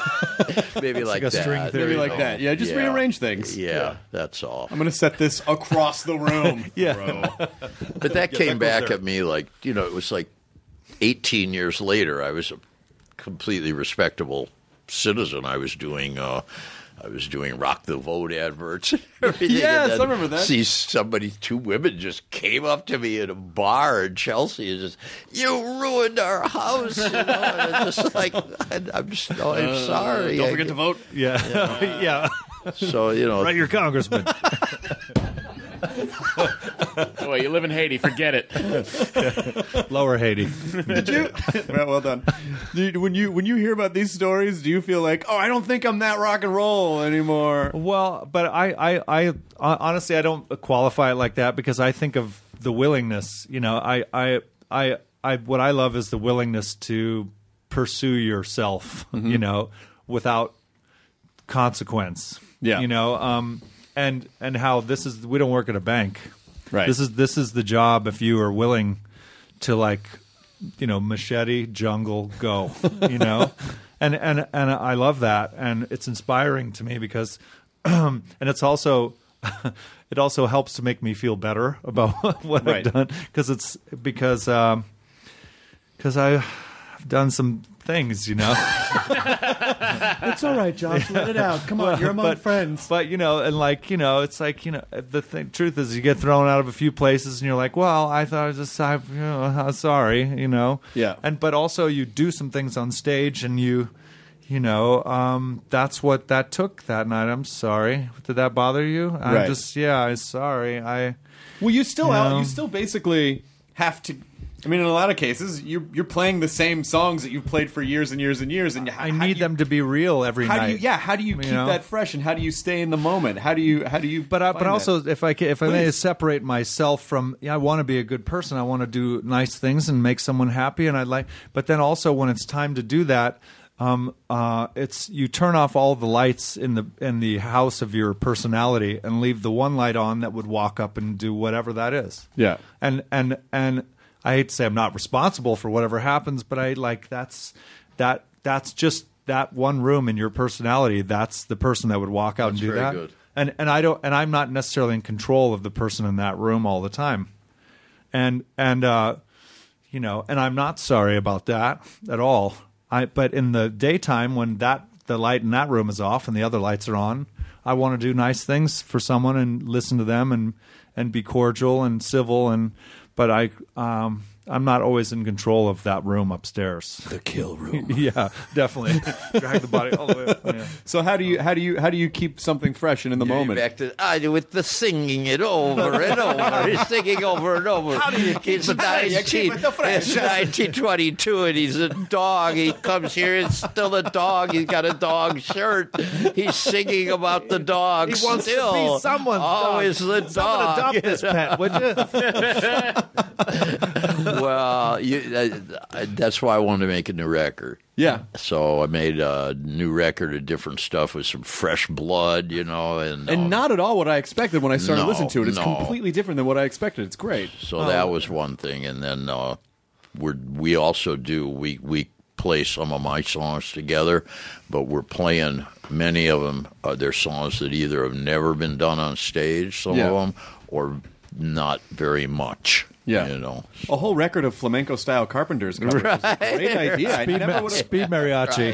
Maybe like, like a that. string theory. Maybe you like know. that. Yeah, just rearrange things. Yeah, Yeah. that's all. I'm going to set this across the room. Yeah. Bro. But that Yeah, came that goes back there. at me like, you know, it was like eighteen years later. I was a completely respectable citizen. I was doing, uh, I was doing Rock the Vote adverts. And everything. Yes, and then I remember that. See somebody, two women just came up to me in a bar in Chelsea and just, you ruined our house. You know? And it's just like, I'm, just, oh, I'm Uh, sorry. Don't I- forget to vote. Yeah. Yeah. So, you know. Write your congressman. Oh, wait, you live in Haiti. Forget it. Lower Haiti. Did you? well, well done. Dude, when you when you hear about these stories, do you feel like, oh, I don't think I'm that rock and roll anymore? Well, but I, I, I honestly, I don't qualify it like that because I think of the willingness. You know, I, I, I, I what I love is the willingness to pursue yourself. Mm-hmm. You know, without consequence. Yeah. You know, um, and and how this is. We don't work at a bank. Right. This is this is the job if you are willing to, like, you know, machete, jungle, go. You know, and and and I love that, and it's inspiring to me because, and it's also. It also helps to make me feel better about what Right. I've done because it's because um, because I've done some things, you know. It's all right, Josh. Let it out. Come on, Well, you're among but, friends. But you know, and like you know, it's like you know, the thing, truth is, you get thrown out of a few places, and you're like, well, I thought I was just, I, you know, I'm sorry, you know. Yeah. And but also, you do some things on stage, and you, you know, um, that's what that took that night. I'm sorry. Did that bother you? I'm Right. just, yeah, I'm sorry. I. Well, you still You out. know? You still basically have to. I mean, in a lot of cases, you're you're playing the same songs that you've played for years and years and years, and I need them to be real every How night. do you? Yeah. How do you, You keep know? that fresh, and how do you stay in the moment? How do you? How do you? But I, but find also, that? if I ca- if I may Please. separate myself from, yeah, I want to be a good person. I want to do nice things and make someone happy, and I like. But then also, when it's time to do that, um, uh, it's you turn off all the lights in the in the house of your personality and leave the one light on that would walk up and do whatever that is. Yeah. And and and I hate to say I'm not responsible for whatever happens, but I like that's that that's just that one room in your personality. That's the person that would walk out That's and do very that. good. and and I don't, and I'm not necessarily in control of the person in that room all the time, and and uh, you know, and I'm not sorry about that at all. I but in the daytime when that the light in that room is off and the other lights are on, I want to do nice things for someone and listen to them and and be cordial and civil and but I um. I'm not always in control of that room upstairs. The kill room. Yeah, definitely. Drag the body all the way up. Yeah. So how do you how do you how do you keep something fresh and in the You're moment? Back to I do with the singing it over and over. He's singing over and over. How do you keep it's it fresh? You keep it the fresh. It's nineteen twenty-two, and he's a dog. He comes here, it's still a dog. He's got a dog shirt. He's singing about the dog. He wants still. to be someone's Always dog. the dog. Someone adopt this pet, would you? Well, you, uh, that's why I wanted to make a new record. Yeah. So I made a new record of different stuff with some fresh blood, you know, and And um, not at all what I expected when I started no, listening to it. It's no. completely different than what I expected. It's great. So Oh. that was one thing, and then uh, we we also do we we play some of my songs together, but we're playing many of them. Uh, they're songs that either have never been done on stage, some Yeah. of them, or not very much. Yeah. You know. A whole record of flamenco style Carpenters covers. Right. It's a great idea. I Speed, never ma- would have. speed mariachi.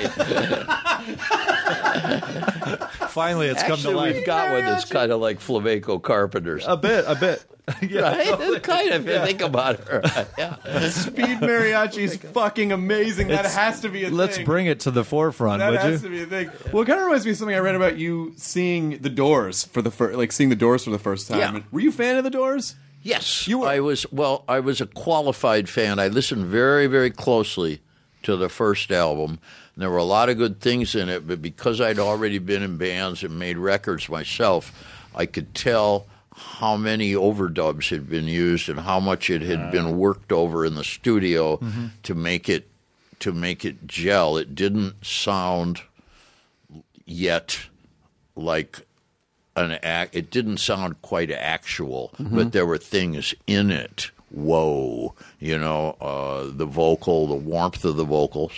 Finally, it's Actually, come to life. we've got one that's kind of like flamenco Carpenters. A bit, a bit. Yeah, right? totally. It's kind of, if you think about it. Right? Yeah. Speed mariachi's fucking amazing. That It's- has to be a Let's thing. bring it to the forefront, That would has you? to be a thing. Well, it kind of reminds me of something I read about you seeing the Doors for the first, like seeing the Doors for the first time. Yeah. Were you a fan of the Doors? Yes, You were- I was. Well, I was a qualified fan. I listened very, very closely to the first album. And there were a lot of good things in it, but because I'd already been in bands and made records myself, I could tell how many overdubs had been used and how much it had been worked over in the studio Mm-hmm. to make it to make it gel. It didn't sound yet like an act. It didn't sound quite actual, but there were things in it. Whoa, you know, uh, the vocal, the warmth of the vocals,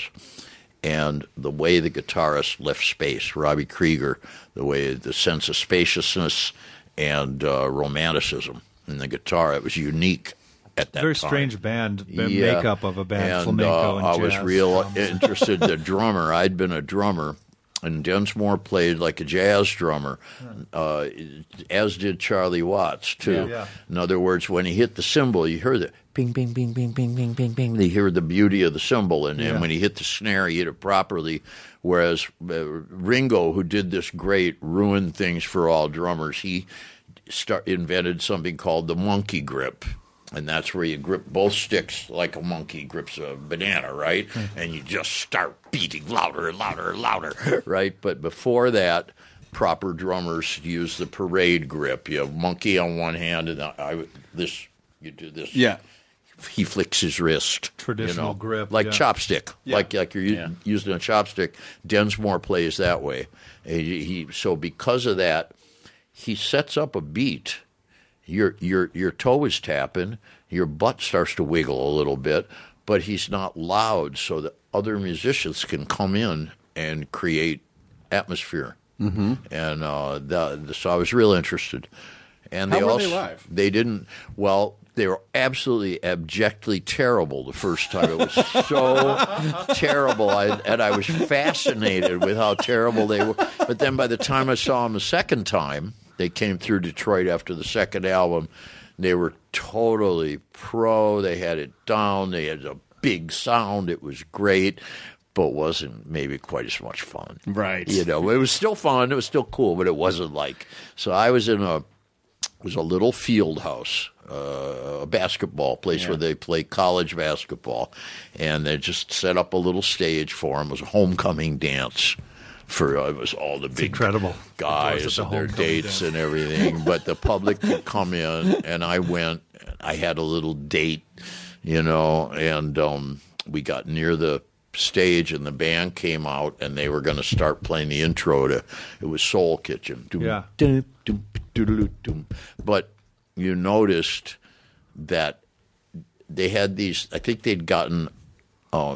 and the way the guitarist left space. Robbie Krieger, the way the sense of spaciousness and uh, romanticism in the guitar. It was unique at that Very time. strange band b- Yeah. makeup of a band, and, flamenco uh, and I was jazz real drums. interested. The drummer, I'd been a drummer, and Densmore played like a jazz drummer, uh, as did Charlie Watts too. Yeah. Yeah. In other words, when he hit the cymbal, you heard it. Bing, bing, bing, bing, bing, bing, bing, bing. They hear the beauty of the cymbal, and, Yeah. and when he hit the snare, he hit it properly. Whereas uh, Ringo, who did this great ruin things for all drummers, he start, invented something called the monkey grip. And that's where you grip both sticks like a monkey grips a banana, right? And you just start beating louder and louder and louder, right? But before that, proper drummers use the parade grip. You have monkey on one hand, and I, I this you do this. Yeah. He flicks his wrist. Traditional you know, grip, like yeah. chopstick, Yeah. like like you're u- Yeah. using a chopstick. Densmore plays that way. And he, he so because of that, he sets up a beat. Your your your toe is tapping, your butt starts to wiggle a little bit, but he's not loud, so that other musicians can come in and create atmosphere. Mm-hmm. And uh, the, so I was real interested. And How they were also they live? they didn't well. They were absolutely abjectly terrible the first time. It was so terrible, I, and I was fascinated with how terrible they were. But then by the time I saw them the second time, they came through Detroit after the second album. They were totally pro. They had it down. They had a big sound. It was great, but wasn't maybe quite as much fun. Right. You know, it was still fun. It was still cool, but it wasn't like. So I was in a it was a little field house, uh, a basketball place where they play college basketball, and they just set up a little stage for them. It was a homecoming dance. For uh, it was all the big incredible. guys It was at and the their homecoming dates dance. and everything, but the public could come in, and I went. I had a little date, you know, and um, we got near the stage, and the band came out, and they were going to start playing the intro to. It was Soul Kitchen. Doom, Yeah. doom, doom, doodaloo, doom. But you noticed that they had these. I think they'd gotten um,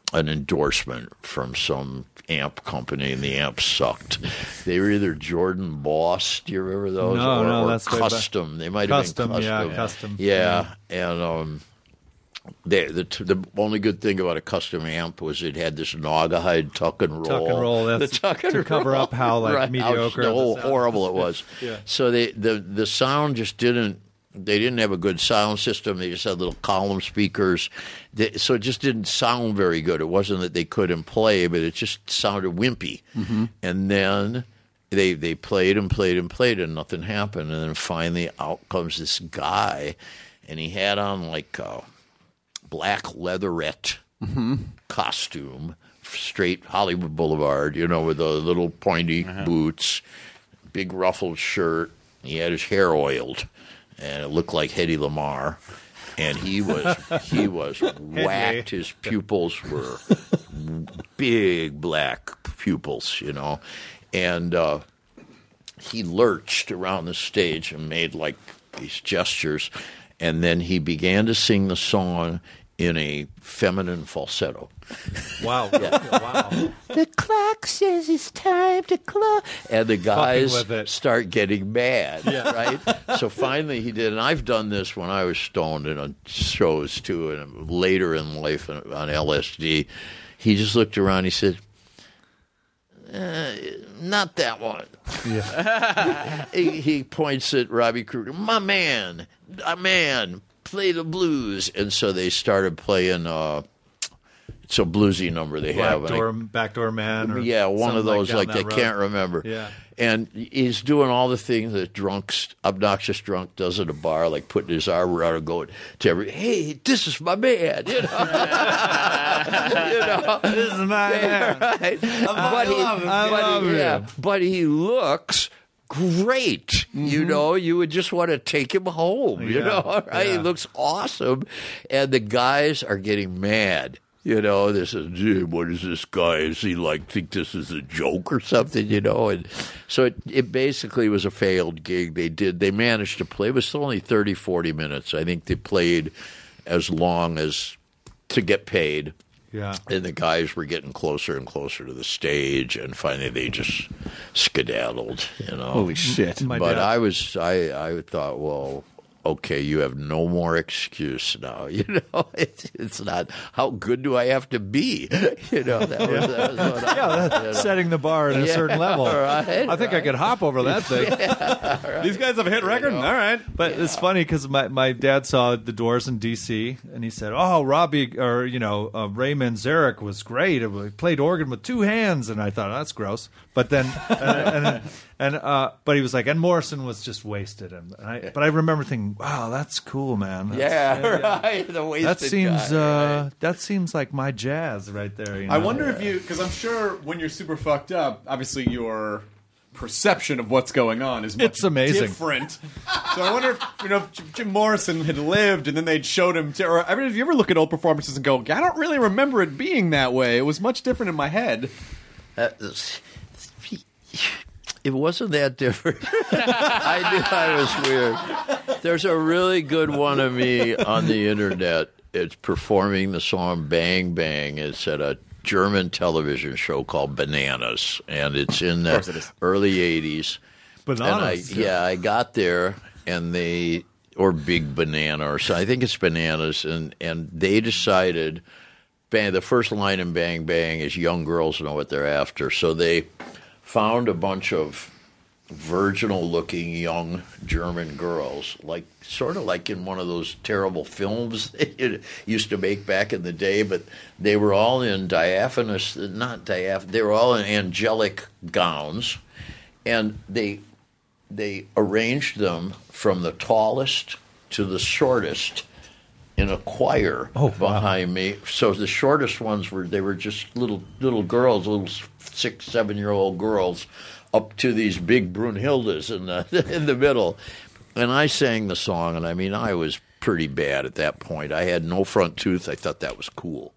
an endorsement from some amp company, and the amp sucked. They were either Jordan Boss, do you remember those? No, or, no, or that's way Custom. back. They might Custom, have been Custom. yeah, Custom. Yeah, and um, they, the the only good thing about a Custom amp was it had this Naugahyde tuck and roll. Tuck and roll. That's the tuck and to cover roll. up how like Right, mediocre, how the sound horrible it was. Yeah. So they the the sound just didn't. They didn't have a good sound system. They just had little column speakers. They, so it just didn't sound very good. It wasn't that they couldn't play, but it just sounded wimpy. Mm-hmm. And then they they played and played and played, and nothing happened. And then finally out comes this guy, and he had on like a black leatherette Mm-hmm. costume, straight Hollywood Boulevard, you know, with the little pointy Uh-huh. boots, big ruffled shirt. He had his hair oiled, and it looked like Hedy Lamarr. And he was he was whacked. His pupils were big black pupils, you know, and uh, he lurched around the stage and made like these gestures, and then he began to sing the song in a feminine falsetto. Wow. Yeah. Wow. The clock says it's time to close. And the guys with it. start getting mad, Yeah. right? So finally he did, and I've done this when I was stoned and on shows too, and later in life on L S D. He just looked around, he said, uh, not that one. Yeah. he, he points at Robbie Krieger, my man, a man, play the blues. And so they started playing, uh, it's a bluesy number they have. and I- Backdoor, backdoor man. Or yeah, one of something those down like that I road. can't remember. Yeah. And he's doing all the things that drunks, obnoxious drunk does at a bar, like putting his arm around and going to every, hey, this is my man, you know. you know? This is my man. Right? I but he, love him. but I he- love him. yeah, but he looks great. You know, you would just want to take him home, you Yeah, know, right? He yeah. looks awesome. And the guys are getting mad. You know, this is, gee, what is this guy? Is he like, think this is a joke or something, you know? And so it, it basically was a failed gig. They did, they managed to play. It was still only thirty, forty minutes. I think they played as long as to get paid. Yeah. And the guys were getting closer and closer to the stage, and finally they just skedaddled, you know. Holy shit. My But dad- I was, I, I thought, well, okay, you have no more excuse now. You know, it's, it's not, how good do I have to be? You know, that was, that was what I, Yeah, that's you know. setting the bar at a Yeah, certain level. right, I think I right. could hop over that thing. These guys have a hit record? All right. But it's funny because my, my dad saw the Doors in D C and he said, "Oh, Robbie or you know uh, Ray Manzarek was great. He played organ with two hands." And I thought, oh, that's gross. But then and and, and uh, but he was like, and Morrison was just wasted. And I, but I remember thinking, wow, that's cool, man. That's, Yeah, right. The wasted That seems guy, uh, right. that seems like my jazz right there. You know? I wonder if you, because I'm sure when you're super fucked up, obviously your perception of what's going on is much It's amazing. different. So I wonder if, you know, if Jim Morrison had lived and then they'd showed him, to, or I mean, if you ever look at old performances and go, I don't really remember it being that way. It was much different in my head. Uh, it wasn't that different. I knew I was weird. There's a really good one of me on the internet. It's performing the song Bang Bang. It's at a German television show called Bananas, and it's in the early eighties. Bananas. And I, yeah, I got there, and they, or Big Banana, or so, I think it's Bananas, and, and they decided, bang, the first line in Bang Bang is young girls know what they're after. So they found a bunch of virginal-looking young German girls, like sort of like in one of those terrible films it used to make back in the day, but they were all in diaphanous, not diaph, they were all in angelic gowns, and they they arranged them from the tallest to the shortest in a choir Oh, wow. behind me. So the shortest ones were, they were just little little girls, little six, seven year old girls, up to these big Brunhildes in the in the middle. And I sang the song, and I mean, I was pretty bad at that point. I had no front tooth. I thought that was cool.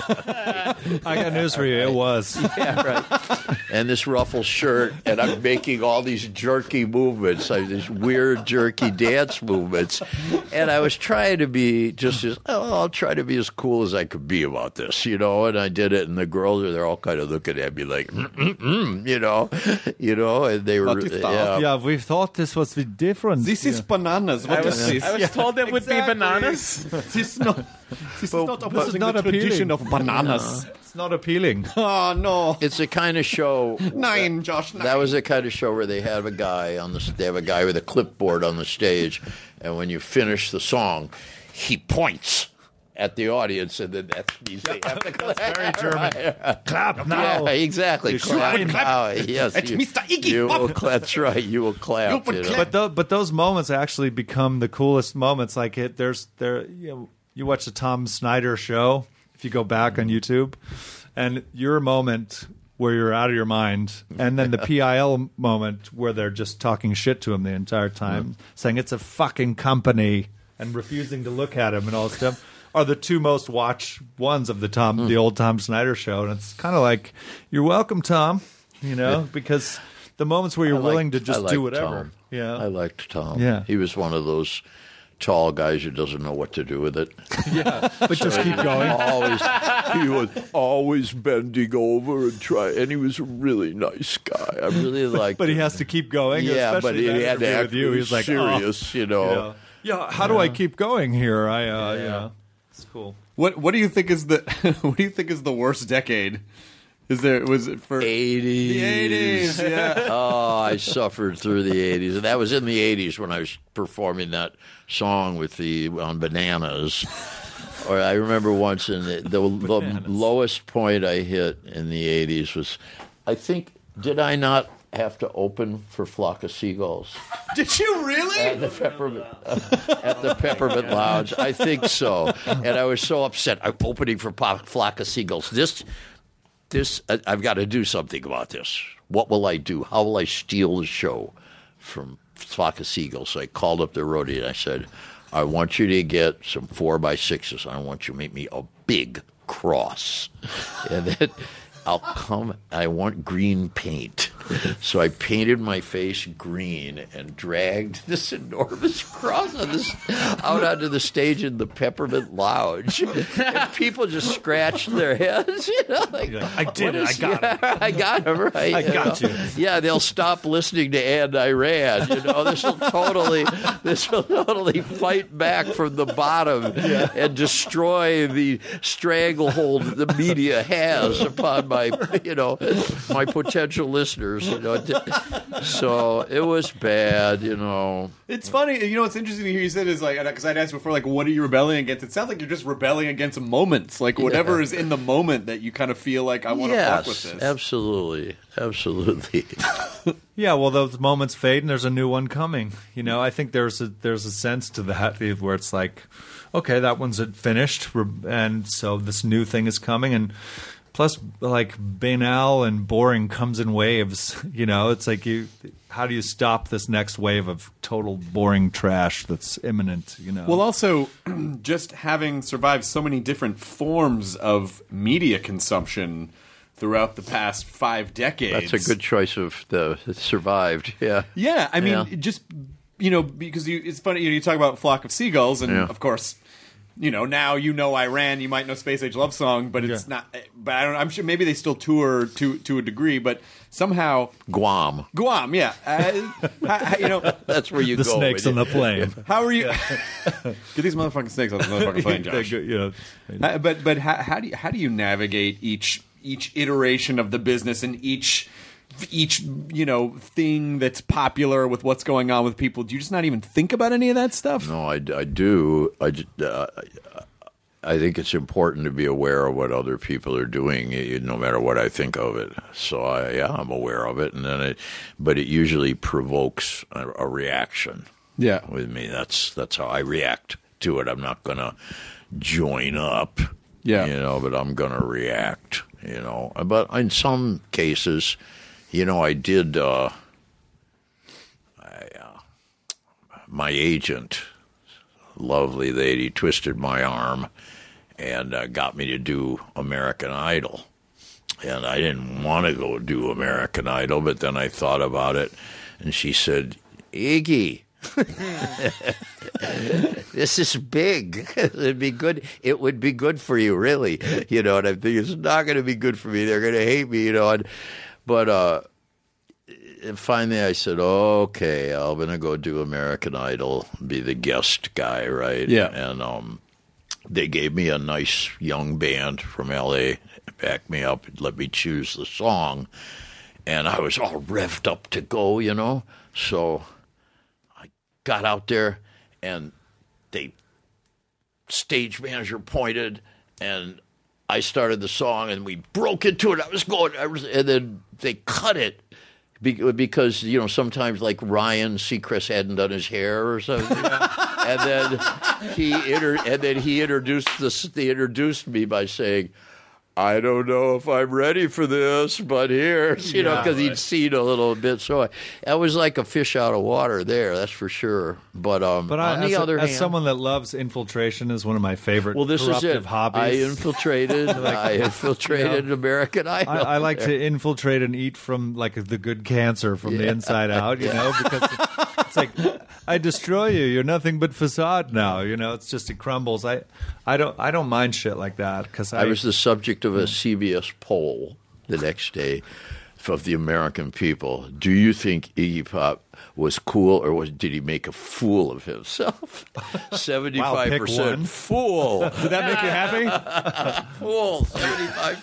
I got news for you. It was. Yeah, right. And this ruffle shirt, and I'm making all these jerky movements, like these weird jerky dance movements. And I was trying to be just as, oh, I'll try to be as cool as I could be about this, you know. And I did it, and the girls are they're all kind of looking at me like, mm, mm, mm, you know, you know, and they were, yeah. Yeah, we thought this was the difference. This is yeah. bananas. What I is was, this? I was Yeah. told it would Exactly. be bananas. This is not. This is not this is opposing not the tradition appealing. of bananas. It's not appealing. Oh no! It's the kind of show. Nine, Josh. Nine. That was the kind of show where they have a guy on the. They have a guy with a clipboard on the stage, and when you finish the song, he points at the audience, and then that means they have to clap. That's very German. Clap now. Yeah, exactly. You Clap should now. Yes, It's you, Mister Iggy you Pop. will, that's right. You will clap. You will you know. clap. But tho- but those moments actually become the coolest moments. Like it, there's there you know, you watch the Tom Snyder show if you go back on YouTube, and your moment where you're out of your mind, and then the P I L moment where they're just talking shit to him the entire time, saying it's a fucking company and refusing to look at him and all this stuff. Are the two most watched ones of the Tom, the old Tom Snyder show, and it's kind of like, you're welcome, Tom. You know, because the moments where you're I liked- willing to I just liked do whatever. Tom. Yeah, I liked Tom. Yeah. He was one of those tall guys who doesn't know what to do with it. yeah, but just keep going. Always, he was always bending over and try, and he was a really nice guy. I really liked. But he him. has to keep going. Yeah, but especially he in that had to interview act with you. He's like, serious, oh, you know. you know. Yeah, how do I keep going here? I, uh, yeah. yeah, it's cool. What What do you think is the What do you think is the worst decade? Is there was it for eighties? The eighties, yeah. Oh, I suffered through the eighties, and that was in the eighties when I was performing that song with the on Bananas. Or I remember once in the, the, the lowest point I hit in the eighties was, I think, did I not have to open for Flock of Seagulls? Did you really? At the Peppermint, uh, at the Peppermint Lounge. I think so. And I was so upset. I'm opening for Pop, Flock of Seagulls. This, this, I, I've got to do something about this. What will I do? How will I steal the show from Flock of Seagulls? So I called up the roadie and I said, I want you to get some four by sixes. I want you to make me a big cross. And then I'll come, I want green paint. So I painted my face green and dragged this enormous cross on this, out onto the stage in the Peppermint Lounge. And people just scratched their heads. You know, like, I did it. I got yeah, it. I got him, right? I got know? you. Yeah, they'll stop listening to And I Ran. You know, this will totally, this will totally fight back from the bottom and destroy the stranglehold the media has upon my, you know, my potential listeners. You know, so it was bad. You know, It's funny. You know what's interesting to hear you said is like, because I'd asked before, like, what are you rebelling against? It sounds like you're just rebelling against moments, like whatever Yeah. is in the moment that you kind of feel like I want to yes, fuck with this. absolutely, absolutely. Yeah, well, those moments fade, and there's a new one coming. You know, I think there's a there's a sense to that where it's like, okay, that one's finished, and so this new thing is coming, and plus, like, banal and boring comes in waves. You know, it's like you, how do you stop this next wave of total boring trash that's imminent? You know, Well, also, just having survived so many different forms of media consumption throughout the past five decades. That's a good choice of the it survived. Yeah. Yeah, I mean, Yeah. just, you know, because you, it's funny, you, know, you talk about Flock of Seagulls, and Yeah. of course, you know, now you know I Ran, you might know Space Age Love Song, but it's Yeah. not, but I don't, I'm sure maybe they still tour to to a degree, but somehow, Guam. Guam, yeah, uh, how- you know, That's where you the go. snakes on when the you- plane. how are you, get these motherfucking snakes off this motherfucking plane, Josh. You know, Uh, but but how, how do you, how do you navigate each each iteration of the business and each each you know thing that's popular with what's going on with people? Do you just not even think about any of that stuff? No, I, I do. I, ju- uh, I think it's important to be aware of what other people are doing, eh, no matter what I think of it. So I, yeah, I'm aware of it, and then it, but it usually provokes a, a reaction. Yeah. With me, that's that's how I react to it. I'm not gonna join up. Yeah. You know, but I'm gonna react. You know, but in some cases, you know, I did. Uh, I, uh, my agent lovely lady twisted my arm and uh, got me to do American Idol. And I didn't want to go do American Idol, but then I thought about it, and she said, Iggy, this is big. It'd be good. It would be good for you, really. You know, and I'm thinking, it's not going to be good for me. They're going to hate me, you know. And, but uh, finally I said, okay, I'm going to go do American Idol, be the guest guy, right? Yeah. And um, they gave me a nice young band from L A, backed me up, and let me choose the song. And I was all revved up to go, you know. So I got out there, and they stage manager pointed, and I started the song, and we broke into it. I was going, I was, and then they cut it because, you know, sometimes like Ryan Seacrest hadn't done his hair or something, and then he inter- and then he introduced this. They introduced me by saying, I don't know if I'm ready for this, but here's, you know, because he'd seen a little bit. So I, I was like a fish out of water there, that's for sure. But um, But I, on as, the a- other as hand, someone that loves infiltration, is one of my favorite well, this is corruptive it. hobbies. I infiltrated. I infiltrated American Idol. I, I like to infiltrate and eat from like the good cancer from the Yeah. inside out, you know, because it's like I destroy you. You're nothing but facade now. You know, it's just it crumbles. I, I don't, I don't mind shit like that because I, I was the subject of a C B S poll the next day of the American people. Do you think Iggy Pop was cool, or was did he make a fool of himself? Seventy-five Wow, pick percent one. fool. Did that make you happy? Fool. Seventy-five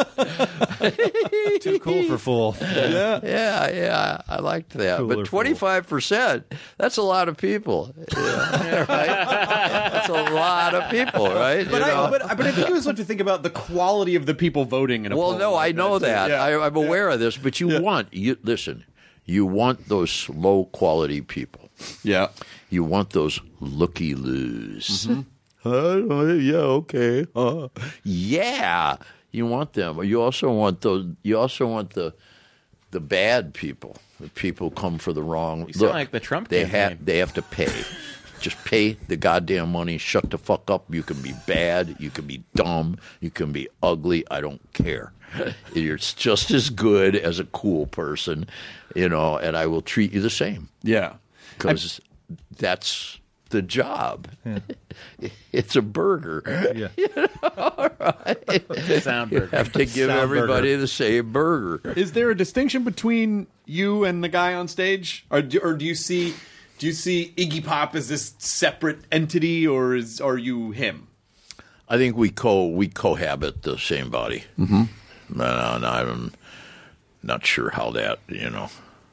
percent. too cool for fool. Yeah. Yeah, yeah, I liked that. Cooler But twenty-five percent—that's a lot of people. Yeah, right? That's a lot of people, right? But You know? I, but, but I think you also have to think about the quality of the people voting in a Well, poll no, like I know too. that. Yeah. I, I'm aware of this, but you want you listen. You want those low quality people. Yeah. You want those looky loos. Mm-hmm. Uh, yeah, okay. Uh, yeah, you want them. You also want those. You also want the the bad people. The people come for the wrong. You sound like the Trump They campaign. have. They have to pay. Just pay the goddamn money. Shut the fuck up. You can be bad. You can be dumb. You can be ugly. I don't care. You're just as good as a cool person, you know, and I will treat you the same. Yeah. Because that's the job. It's a burger. Yeah. You know, right? Sound You burger. have to give Sound everybody burger. the same burger. Is there a distinction between you and the guy on stage, or do, or do you see do you see Iggy Pop as this separate entity, or is are you him? I think we co we cohabit the same body. Mm-hmm. And I'm not sure how that, you know.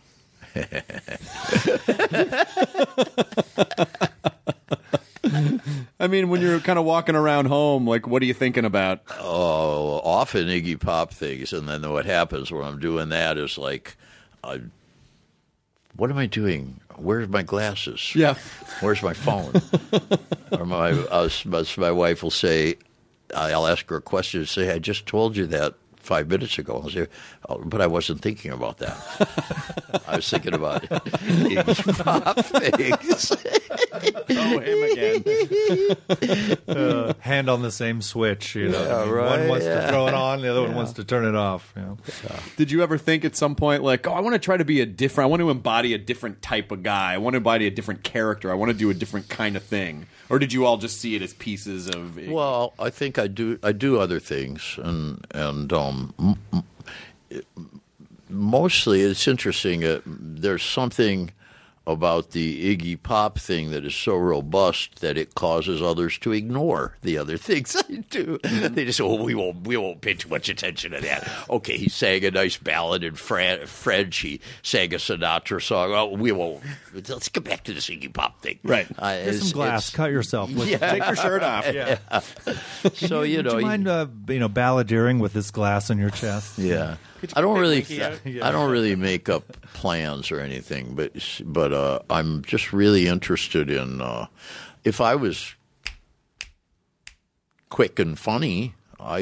I mean, when you're kind of walking around home, like, what are you thinking about? Oh, often Iggy Pop things, and then what happens when I'm doing that is like, uh, what am I doing? Where's my glasses? Yeah. Where's my phone? Or my, uh, my my wife will say, I'll ask her a question and say, I just told you that five minutes ago. I'll say, oh, but I wasn't thinking about that. I was thinking about Iggy Pop things. Oh, him again. Uh, hand on the same switch, you know. Yeah, I mean, right, one wants yeah. to throw it on, the other one wants to turn it off. You know. Did you ever think at some point, like, oh, I want to try to be a different, I want to embody a different type of guy. I want to embody a different character. I want to do a different kind of thing. Or did you all just see it as pieces of... Well, I think I do. I do other things, and and um, m- m- it- mostly it's interesting. Uh, there's something about the Iggy Pop thing that is so robust that it causes others to ignore the other things I do. They just say, "Oh, we won't, we won't pay too much attention to that." Okay, he sang a nice ballad in Fran- French. He sang a Sinatra song. Oh, we won't. Let's get back to this Iggy Pop thing. Right. Uh, Here's it's- some glass. it's- Cut yourself. With Yeah. Take your shirt off. Yeah. So you know, Would you mind, uh, you know, balladeering with this glass on your chest? yeah. I don't really, Winky out? I don't really make up plans or anything, but but uh, I'm just really interested in. Uh, if I was quick and funny, I'd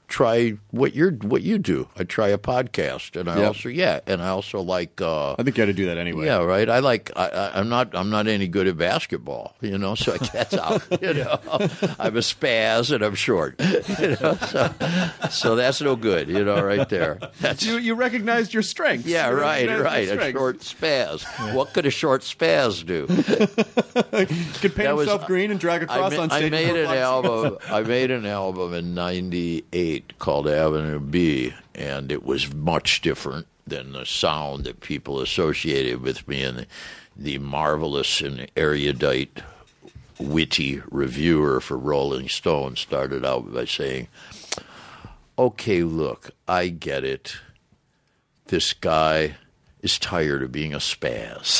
try what you're what you do. I try a podcast, and I Yep. also yeah, and I also like. Uh, I think you got to do that anyway. Yeah, right. I like. I, I, I'm not. I'm not any good at basketball. You know, so that's out. You know, I'm a spaz and I'm short. You know, so, so that's no good. You know, right there. That's You, you recognized your strengths. yeah, You right, recognized right. your A strengths. short spaz. What could a short spaz do? Could paint That was- himself green and drag across I, ma- on I stage. made and an perform. album. I made an album in ninety-eight called Avenue B, and it was much different than the sound that people associated with me. And the, the marvelous and erudite, witty reviewer for Rolling Stone started out by saying, "Okay, look, I get it. This guy is tired of being a spaz."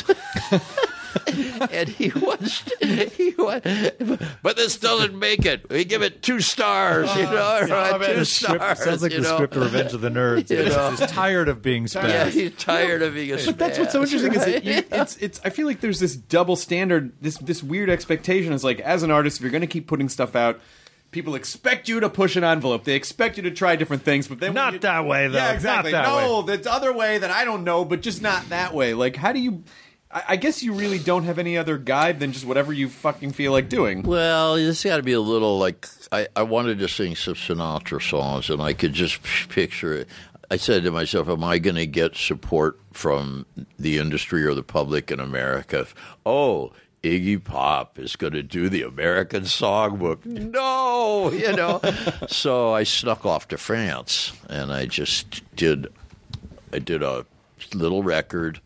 And he was, he was, but this doesn't make it. We give it two stars, you know, right? Two stars. Sounds like you the know? script of Revenge of the Nerds. You know? He's tired of being spaz. Yeah, he's tired of being a spaz. But that's what's so interesting is right? that you, it's it's. I feel like there's this double standard, this this weird expectation. Is like as an artist, if you're going to keep putting stuff out, people expect you to push an envelope. They expect you to try different things, but then when Not you- that way, though. Yeah, Not exactly. that no, way. the other way that I don't know, but just not that way. Like, how do you? I, I guess you really don't have any other guide than just whatever you fucking feel like doing. Well, it's got to be a little like I, I wanted to sing some Sinatra songs, and I could just picture it. I said to myself, am I going to get support from the industry or the public in America? Oh, Iggy Pop is going to do the American Songbook. No, you know. So I snuck off to France, and I just did. I did a little record.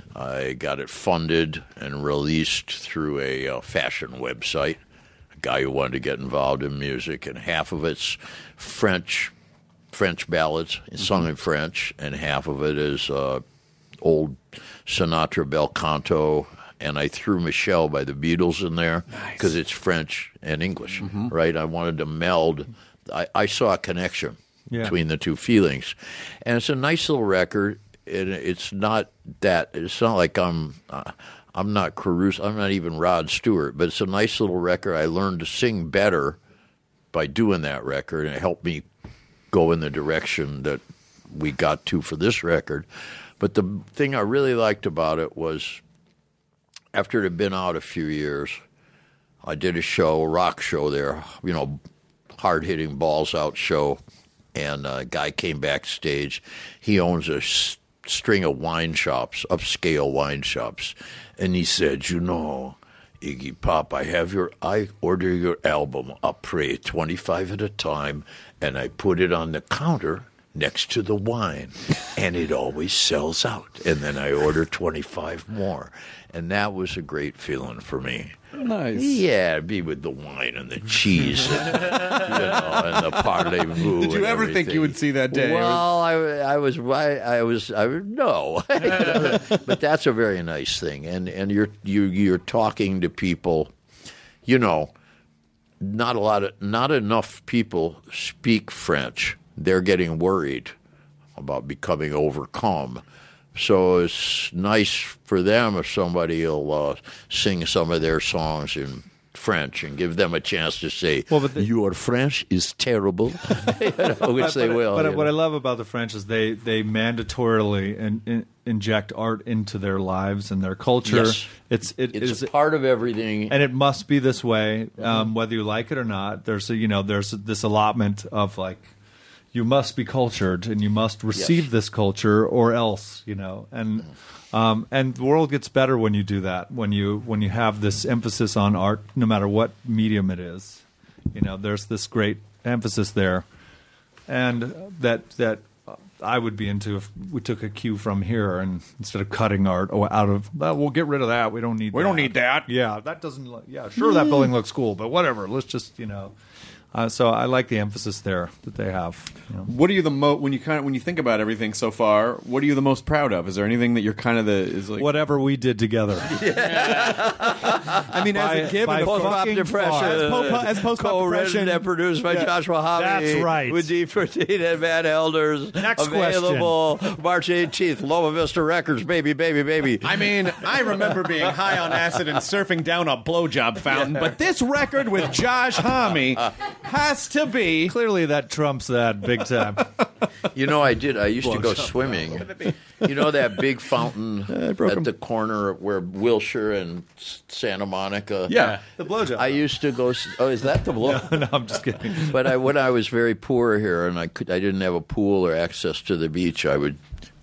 I got it funded and released through a uh, fashion website. A guy who wanted to get involved in music, and half of it's French, French ballads sung in French, and half of it is uh, old Sinatra bel canto. And I threw Michelle by the Beatles in there because it's French and English, right? I wanted to meld. I, I saw a connection Yeah. between the two feelings, and it's a nice little record. And it's not that. It's not like I'm. Uh, I'm not Caruso. I'm not even Rod Stewart. But it's a nice little record. I learned to sing better by doing that record, and it helped me go in the direction that we got to for this record. But the thing I really liked about it was, after it had been out a few years, I did a show, a rock show there. You know, hard hitting balls out show, and a guy came backstage. He owns a s- string of wine shops, upscale wine shops, and he said, "You know, Iggy Pop, I have your, I order your album après twenty-five at a time, and I put it on the counter next to the wine, and it always sells out. And then I order twenty-five more, and that was a great feeling for me." Nice. Yeah, be with the wine and the cheese, and, you know, and the parlez-vous. Did you and ever think everything. you would see that day? Well, I, I was, I, I was, I was, no, but that's a very nice thing, and and you're you you're talking to people, you know, not a lot of, not enough people speak French. They're getting worried about becoming overcome. So it's nice for them if somebody will uh, sing some of their songs in French and give them a chance to say, Well, but the- "Your French is terrible," you know, which But- they but- will. But you what know. I love about the French is they they mandatorily in, in, inject art into their lives and their culture. Yes. It's it It's is a part of everything. and it must be this way, um, whether you like it or not. There's a, you know there's this allotment of like, you must be cultured and you must receive Yes. this culture or else, you know. And um, and the world gets better when you do that. When you when you have this emphasis on art, no matter what medium it is. You know, there's this great emphasis there, and that that I would be into if we took a cue from here and instead of cutting art or out of, well, we'll get rid of that. We don't need. We that. don't need that. Yeah, that doesn't. look- Yeah, sure, that building looks cool, but whatever. Let's just you know. Uh, so I like the emphasis there that they have. You know. What are you the mo when you kind of when you think about everything so far? What are you the most proud of? Is there anything that you're kind of the is like? Whatever we did together. I mean, By- as a kid, by with the fucking fucking Depression, far. as po- as post-pop co-written depression, and produced by Yeah. Joshua Homme. That's right. With Deep Protein and Van Elders. Next Available March eighteenth. Loma Vista Records, baby, baby, baby. I mean, I remember being high on acid and surfing down a blowjob fountain, but this record with Josh Homme has to be. Clearly, that trumps that big time. You know, I did. I used to go swimming. You know that big fountain at the corner where Wilshire and Santa Monica? Yeah, the blowjob. I used to go. Oh, is that the blow? No, no, I'm just kidding. But I, when I was very poor here and I could, I didn't have a pool or access to the beach, I would.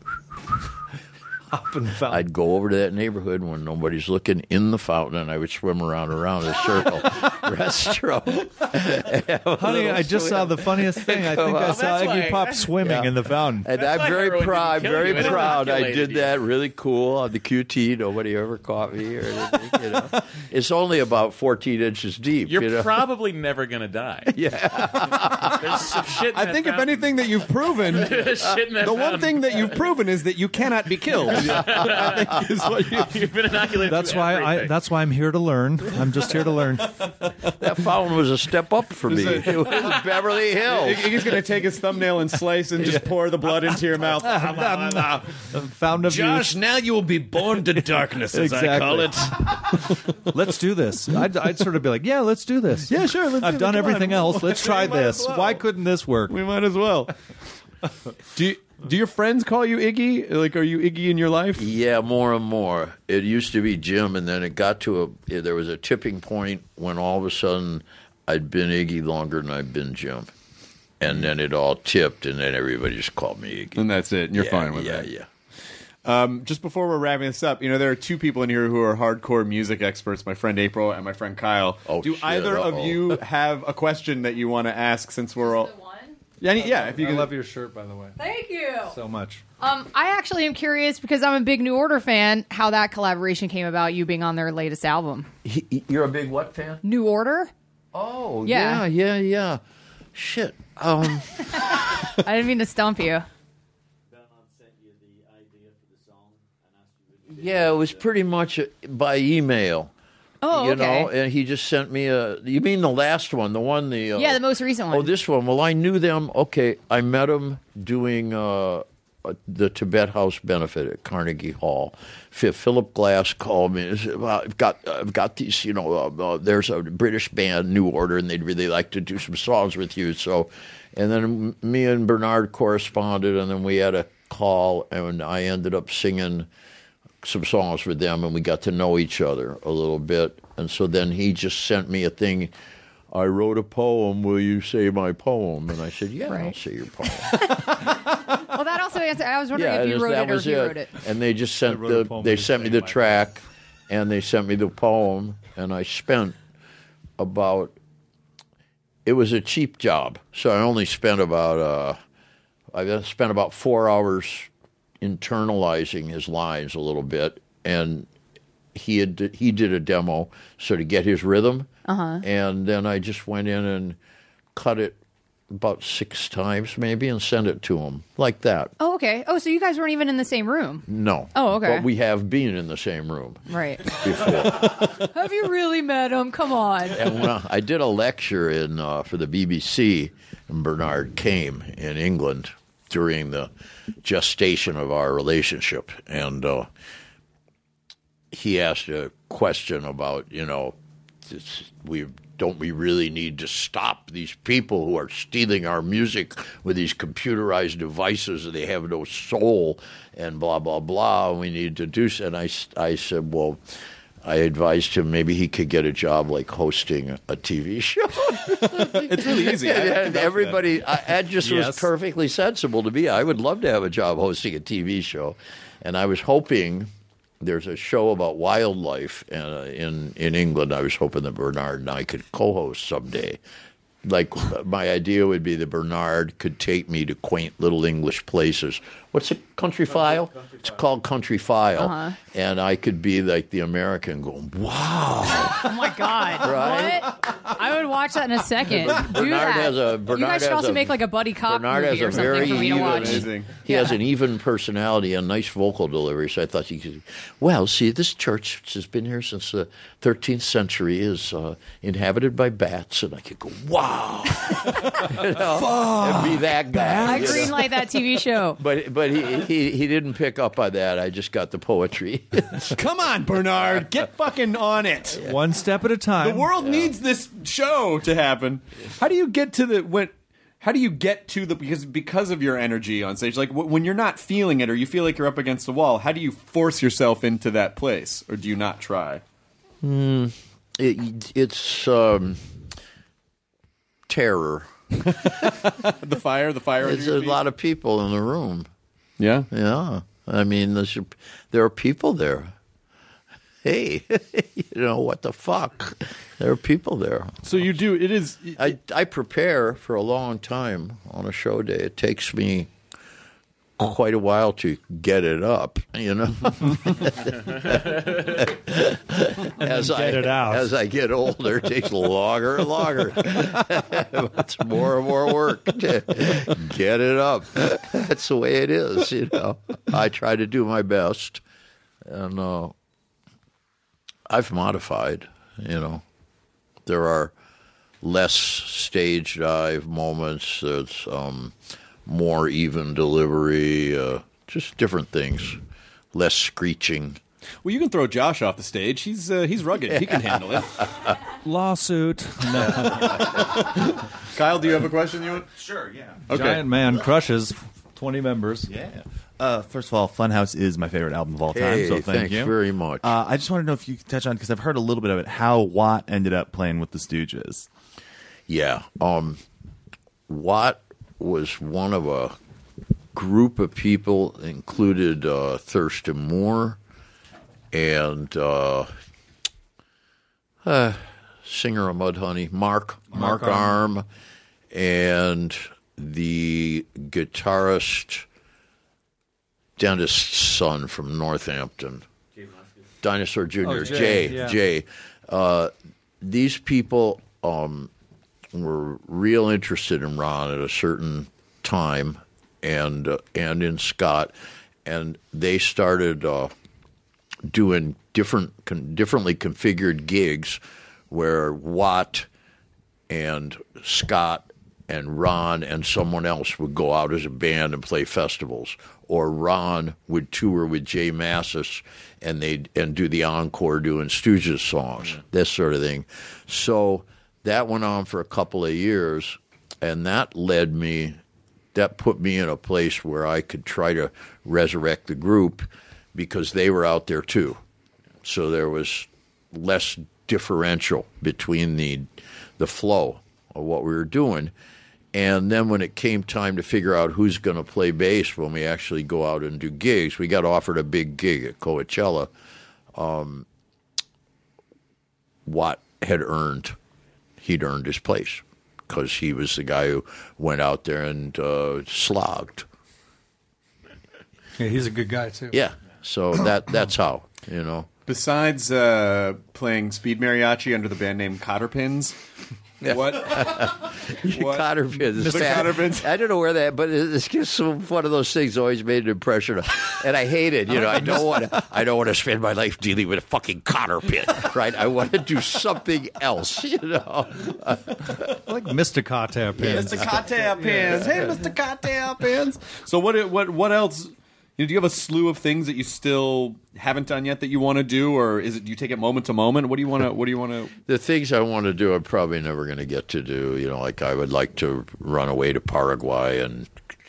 Up in the fountain. I'd go over to that neighborhood when nobody's looking in the fountain, and I would swim around around a circle, restroom. Honey, I just saw the funniest thing. I think I saw Iggy Pop swimming Yeah. in the fountain. And That's I'm why very heroin proud. didn't kill Very you. It proud. I inoculated did you. that really cool on the Q T. Nobody ever caught me or anything. You know, it's only about fourteen inches deep. You're you know? probably never going to die. Yeah. There's some shit in I that think if fountain. anything that you've proven, There's shit in that the one fountain. thing that you've proven is that you cannot be killed. I think is what you- You've been inoculated. That's to why I. everything. That's why I'm here to learn. I'm just here to learn. That fountain was a step up for me. It was a- It was Beverly Hills. Iggy's going to take his thumbnail and slice and just pour the blood into your mouth. Fountain of Josh, youth. now you will be born to darkness, as I call it. Let's do this. I'd, I'd sort of be like, yeah, let's do this. Yeah, sure. Let's I've do it. done Come everything on. else. Let's try We might as this. well. Why couldn't this work? We might as well. Do you, do your friends call you Iggy? Like, are you Iggy in your life? Yeah, more and more. It used to be Jim, and then it got to a. There was a tipping point when all of a sudden I'd been Iggy longer than I'd been Jim, and then it all tipped, and then everybody just called me Iggy. And that's it. And you're Yeah, fine with yeah, that. Yeah, Um, just before we're wrapping this up, you know, there are two people in here who are hardcore music experts, my friend April and my friend Kyle. Oh, Do shit, either uh-oh. of you have a question that you want to ask since we're all... Yeah, any- yeah, if you I can... love your shirt, by the way, Thank you. so much. Um, I actually am curious because I'm a big New Order fan. How that collaboration came about? You being on their latest album, He- he- You're a big what fan? New Order. Oh, Yeah. yeah, yeah, yeah. Shit. Um, I didn't mean to stump you. yeah, it was pretty much by email. Oh, you okay. know, and he just sent me a. You mean the last one, the one the? Uh, Yeah, the most recent one. Oh, this one. Well, I knew them. Okay, I met them doing uh, uh, the Tibet House benefit at Carnegie Hall. F- Philip Glass called me and said, well, I've got, I've got these, you know, uh, uh, there's a British band, New Order, and they'd really like to do some songs with you. So, and then m- me and Bernard corresponded, and then we had a call, and I ended up singing some songs with them, and we got to know each other a little bit. And so then he just sent me a thing. I wrote a poem. Will you say my poem? And I said, yeah, I'll Right. say your poem. Well, that also answered. I was wondering yeah, if you just- wrote that it or was if you wrote it. And they just sent wrote a the poem, they will you sent me say the my track, and they sent me the poem, and I spent about. It was a cheap job, so I only spent about. Uh, I spent about four hours internalizing his lines a little bit, and he had he did a demo so to get his rhythm, Uh-huh. and then I just went in and cut it about six times maybe and sent it to him like that. Oh, okay. Oh, so you guys weren't even in the same room. No. Oh, okay. But we have been in the same room Right. before. Have you really met him? Come on. And when I, I did a lecture in uh, for the B B C, and Bernard came in England during the gestation of our relationship, and uh, he asked a question about, you know, this, we don't we really need to stop these people who are stealing our music with these computerized devices and they have no soul and blah blah blah. We need to do so. And I I said, well, I advised him maybe he could get a job like hosting a T V show. It's really easy. I- I And can vouch for everybody, I, that just Yes. was perfectly sensible to me. I would love to have a job hosting a T V show, and I was hoping. There's a show about wildlife uh, in in England. I was hoping that Bernard and I could co-host someday. Like my idea would be that Bernard could take me to quaint little English places. What's a country file? It's called Country File, Uh-huh. and I could be like the American, going, "Wow!" Oh my God. Right? What? I would watch that in a second. Do Bernard that. has a- you Bernard guys should has also a- make like a buddy cop Bernard movie has a or something very for me to even. watch. Amazing. He Yeah. has an even personality and nice vocal delivery. So I thought he could. Well, see, this church, which has been here since the thirteenth century, is uh, inhabited by bats, and I could go, "Wow!" you know, and be that guy. I you know. greenlight that T V show. But but he, he he didn't pick up on that. I just got the poetry. Come on, Bernard. Get fucking on it. One step at a time. The world needs this show. show to happen. How do you get to the when? How do you get to the because because of your energy on stage? Like w- when you're not feeling it or you feel like you're up against a wall, how do you force yourself into that place, or do you not try? Mm, it, it's um, terror. the fire, the fire. There's a lot of people in the room. Yeah, yeah. I mean, there's, there are people there. Hey, you know what the fuck? There are people there. So you do. It is. I I prepare for a long time on a show day. It takes me quite a while to get it up, you know. as I get it out. as I get older, it takes longer and longer. It's more and more work to get it up. That's the way it is, you know. I try to do my best, and uh, I've modified. You know, there are less stage dive moments. There's um, more even delivery, uh, just different things. Less screeching. Well, you can throw Josh off the stage. He's uh, he's rugged. He can handle it. Lawsuit. No. Kyle, do you have a question you want? Sure, yeah. Okay. Giant Man crushes twenty members. Yeah. Uh, first of all, Funhouse is my favorite album of all time, Hey, so thank thanks you very much. Uh, I just want to know if you could touch on, because I've heard a little bit of it, how Watt ended up playing with the Stooges. Yeah. Um, Watt was one of a group of people, included uh, Thurston Moore and uh, uh, singer of Mudhoney, Mark, Mark, Mark Arm, and the guitarist, dentist's son from Northampton, Dinosaur Junior Oh, Jay, Jay. yeah. Jay. Uh, these people um, were real interested in Ron at a certain time, and uh, and in Scott, and they started uh, doing different, con- differently configured gigs, where Watt and Scott and Ron and someone else would go out as a band and play festivals, or Ron would tour with Jay Massis and they'd and do the encore doing Stooges songs, mm-hmm. this sort of thing. So that went on for a couple of years, and that led me, that put me in a place where I could try to resurrect the group, because they were out there too. So there was less differential between the the flow of what we were doing. And then when it came time to figure out who's going to play bass when we actually go out and do gigs, we got offered a big gig at Coachella. Um, Watt had earned, he'd earned his place, because he was the guy who went out there and uh, slogged. Yeah, he's a good guy too. Yeah, so that that's how, you know. Besides uh, playing speed mariachi under the band name Cotterpins, what? what? Cotterpins. Mister Cotterpins. I don't know where that, but it's just one of those things always made an impression. And I hate it. You know, I don't want to. I don't want to spend my life dealing with a fucking cotterpin. Right? I want to do something else. You know, I like Mister Cotterpins. Mister Cotterpins. Hey, Mister Cotterpins. So what? What? What else? You know, do you have a slew of things that you still haven't done yet that you want to do, or is it do you take it moment to moment? What do you want to? What do you want to? The things I want to do, I'm probably never going to get to do. You know, like I would like to run away to Paraguay and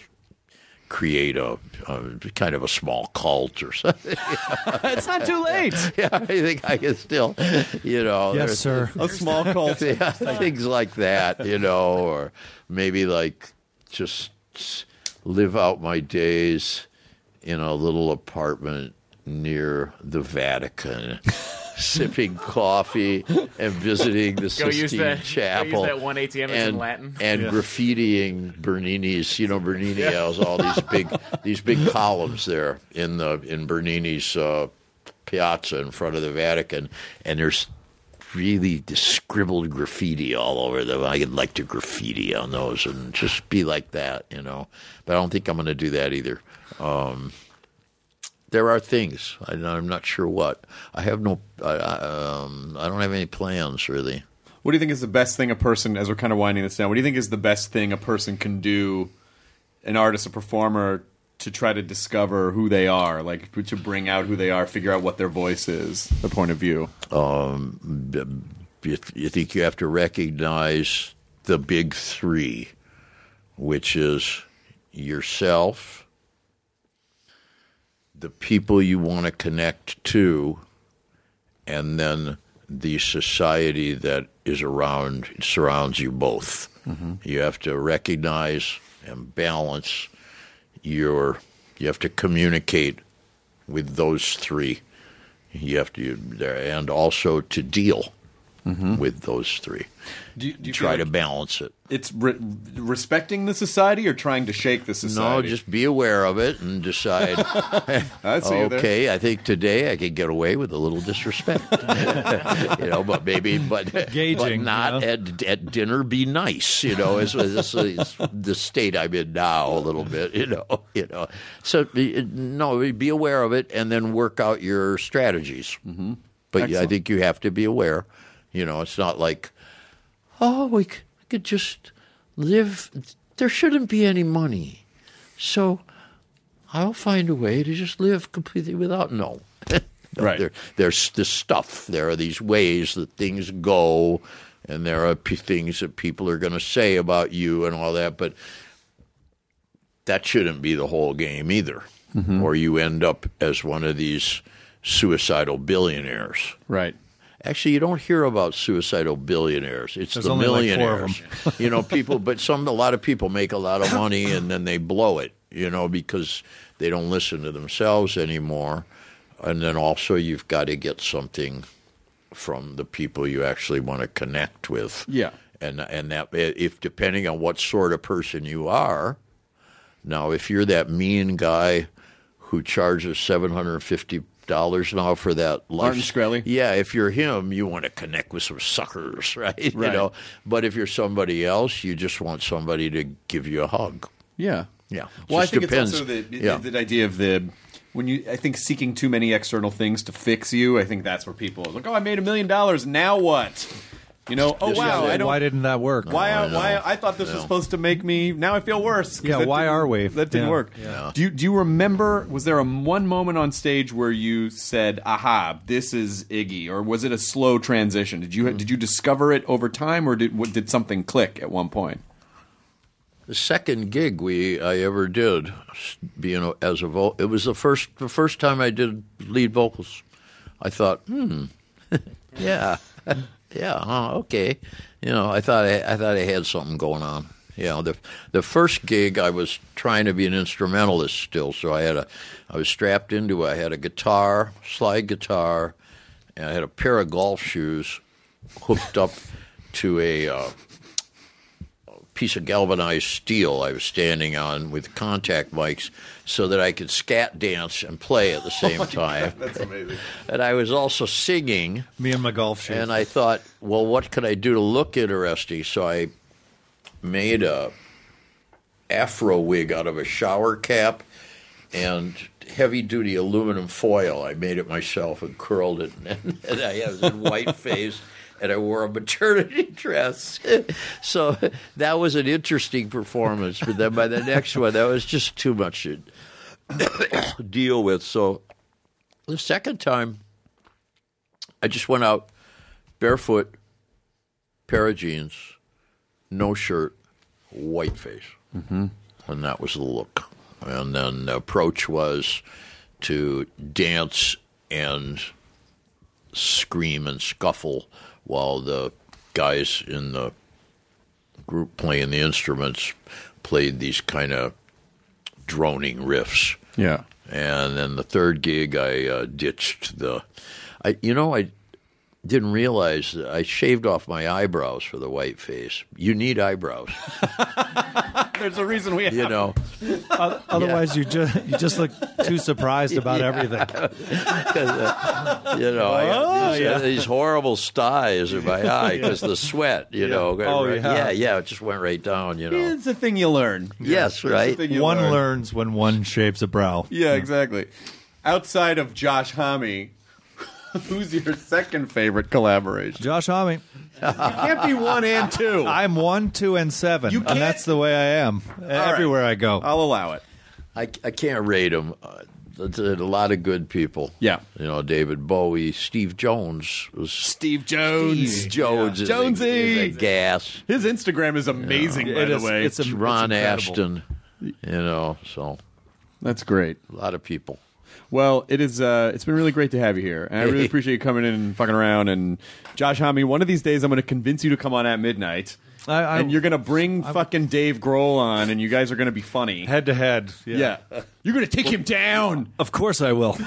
create a, a kind of a small cult or something. It's not too late. Yeah, I think I can still, you know. Yes, sir. A small cult. Yeah, things like that, you know, or maybe like just live out my days in a little apartment near the Vatican, sipping coffee and visiting the Go Sistine use that, Chapel. Go use that one A T M that's and, in Latin. and Yeah. graffitiing Bernini's. You know, Bernini Yeah. has all these big these big columns there in the in Bernini's uh, piazza in front of the Vatican, and there's really scribbled graffiti all over them. I'd like to graffiti on those and just be like that, you know. But I don't think I'm going to do that either. Um, there are things. I, I'm not sure what. I have no. I, I, um, I don't have any plans really. What do you think is the best thing a person, as we're kind of winding this down, what do you think is the best thing a person can do, an artist, a performer, to try to discover who they are, like to bring out who they are, figure out what their voice is, their point of view? Um, b- you, you think you have to recognize the big three, which is yourself, the people you want to connect to, and then the society that is around surrounds you both. Mm-hmm. You have to recognize and balance your. You have to communicate with those three. You have to, and also to deal mm-hmm. with those three. Do you, do you try like to balance it? It's re- respecting the society or trying to shake the society? No, just be aware of it and decide. I see you there. Okay, I think today I could get away with a little disrespect, you know, but maybe, but Gauging, but not you know? at at dinner. Be nice, you know. Is this is the state I'm in now a little bit, you know, you know. So be, no, be aware of it and then work out your strategies. Mm-hmm. But Excellent. I think you have to be aware. You know, it's not like, oh, we could just live. There shouldn't be any money. So I'll find a way to just live completely without. No. no right. There, there's this stuff. There are these ways that things go, and there are p- things that people are going to say about you and all that. But that shouldn't be the whole game either. Mm-hmm. Or you end up as one of these suicidal billionaires. Right. Actually, you don't hear about suicidal billionaires. It's There's the only like millionaires. four of them. You know, people, but some a lot of people make a lot of money and then they blow it. You know, because they don't listen to themselves anymore. And then also, you've got to get something from the people you actually want to connect with. Yeah, and and that if depending on what sort of person you are. Now, if you're that mean guy who charges seven hundred fifty dollars now for that life. Martin Shkreli? Yeah, if you're him, you want to connect with some suckers, right? Right. You know, but if you're somebody else, you just want somebody to give you a hug. Yeah. Yeah. Well, Just I think depends. it's also the, Yeah. the, the idea of the when you I think seeking too many external things to fix you. I think that's where people are like, oh, I made a million dollars. Now what? You know, oh This wow, is it. I don't. Why didn't that work? Why? Oh, I I, know. why? I thought this was Yeah. supposed to make me. Now I feel worse. 'cause Yeah, that why didn't- are we? That didn't Yeah. work. Yeah. Do you do you remember? Was there a one moment on stage where you said, "Aha, this is Iggy," or was it a slow transition? Did you did you discover it over time, or did what, did something click at one point? The second gig we I ever did, being a, as a vo- it was the first the first time I did lead vocals. I thought, hmm, yeah, yeah, huh, okay. You know, I thought I, I thought I had something going on. You know, the the first gig I was trying to be an instrumentalist still, so I had a I was strapped into I had a guitar, slide guitar, and I had a pair of golf shoes hooked up to a. Uh, piece of galvanized steel I was standing on with contact mics so that I could scat dance and play at the same time. God, that's amazing. And I was also singing. Me and my golf shoes. And I thought, well, what could I do to look interesting? So I made a afro wig out of a shower cap and heavy-duty aluminum foil. I made it myself and curled it, and, and I was in white face. And I wore a maternity dress. So that was an interesting performance. But then by the next one, that was just too much to deal with. So the second time, I just went out barefoot, pair of jeans, no shirt, white face. Mm-hmm. And that was the look. And then the approach was to dance and scream and scuffle while the guys in the group playing the instruments played these kind of droning riffs. Yeah. And then the third gig, I uh, ditched the. I, you know, I didn't realize that I shaved off my eyebrows for the white face. You need eyebrows, There's a reason we have. you know. Otherwise, you just you just look too surprised about Yeah. everything. 'Cause, uh, you know, I got Oh, these, yeah. these horrible styes in my eye because the sweat, you know. Oh, right- yeah. yeah, yeah, it just went right down, you know. It's the thing you learn. Yes, It's the right. thing you One learn. learns when one shaves a brow. Yeah, exactly. Outside of Josh Homme, who's your second favorite collaboration? Josh Homme. You can't be one and two. I'm one, two, and seven, You and can't- that's the way I am everywhere I go. I'll allow it. I, I can't rate them. Uh, That's a lot of good people. Yeah. You know, David Bowie, Steve Jones was Steve Jones. Steve Jones is, Jonesy. A, is a gas. His Instagram is amazing, You by know, the is- way. it's a- Ron incredible. Ashton. You know, so That's great. a lot of people. Well, it is. Uh, it's been really great to have you here, and I really appreciate you coming in and fucking around. And Josh Homme, one of these days, I'm going to convince you to come on at midnight, I, I, and you're going to bring fucking Dave Grohl on, and you guys are going to be funny. head to head. Yeah, you're going to take him down. Of course I will.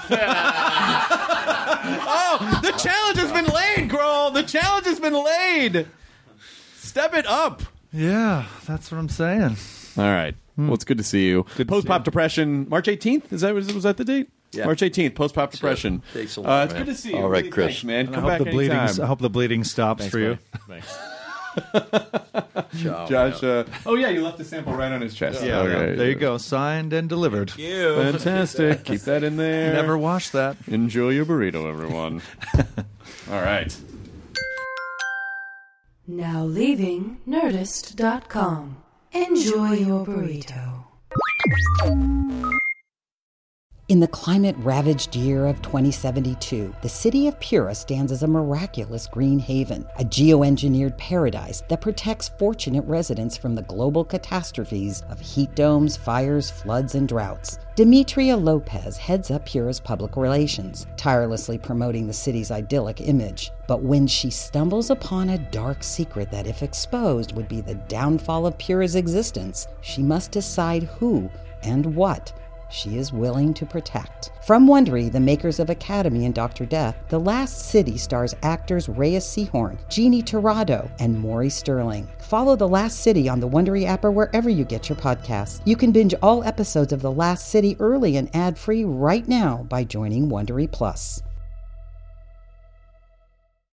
Oh, the challenge has been laid, Grohl. The challenge has been laid. Step it up. Yeah, that's what I'm saying. All right. Well, it's good to see you. Good to Post see Pop you. Depression, March eighteenth. Is that was, was that the date? Yeah. March eighteenth. Post Pop Depression. Thanks a Uh, lot, it's man. good to see you. All right, Really, Chris. thanks, man. I Come hope back the bleeding. anytime. I hope the bleeding stops for you. Thanks. Ciao, Josh. man. Uh, oh yeah, you left a sample right on his chest. Yeah, Okay. there you go. Signed and delivered. Fantastic. Keep that in there. Never washed that. Enjoy your burrito, everyone. All right. Now leaving Nerdist dot com. Enjoy your burrito. In the climate-ravaged year of twenty seventy-two, the city of Pura stands as a miraculous green haven, a geoengineered paradise that protects fortunate residents from the global catastrophes of heat domes, fires, floods, and droughts. Demetria Lopez heads up Pura's public relations, tirelessly promoting the city's idyllic image. But when she stumbles upon a dark secret that, if exposed, would be the downfall of Pura's existence, she must decide who and what she is willing to protect. From Wondery, the makers of Academy and Doctor Death, The Last City stars actors Reyes Sehorn, Jeannie Torrado, and Maury Sterling. Follow The Last City on the Wondery app or wherever you get your podcasts. You can binge all episodes of The Last City early and ad-free right now by joining Wondery Plus.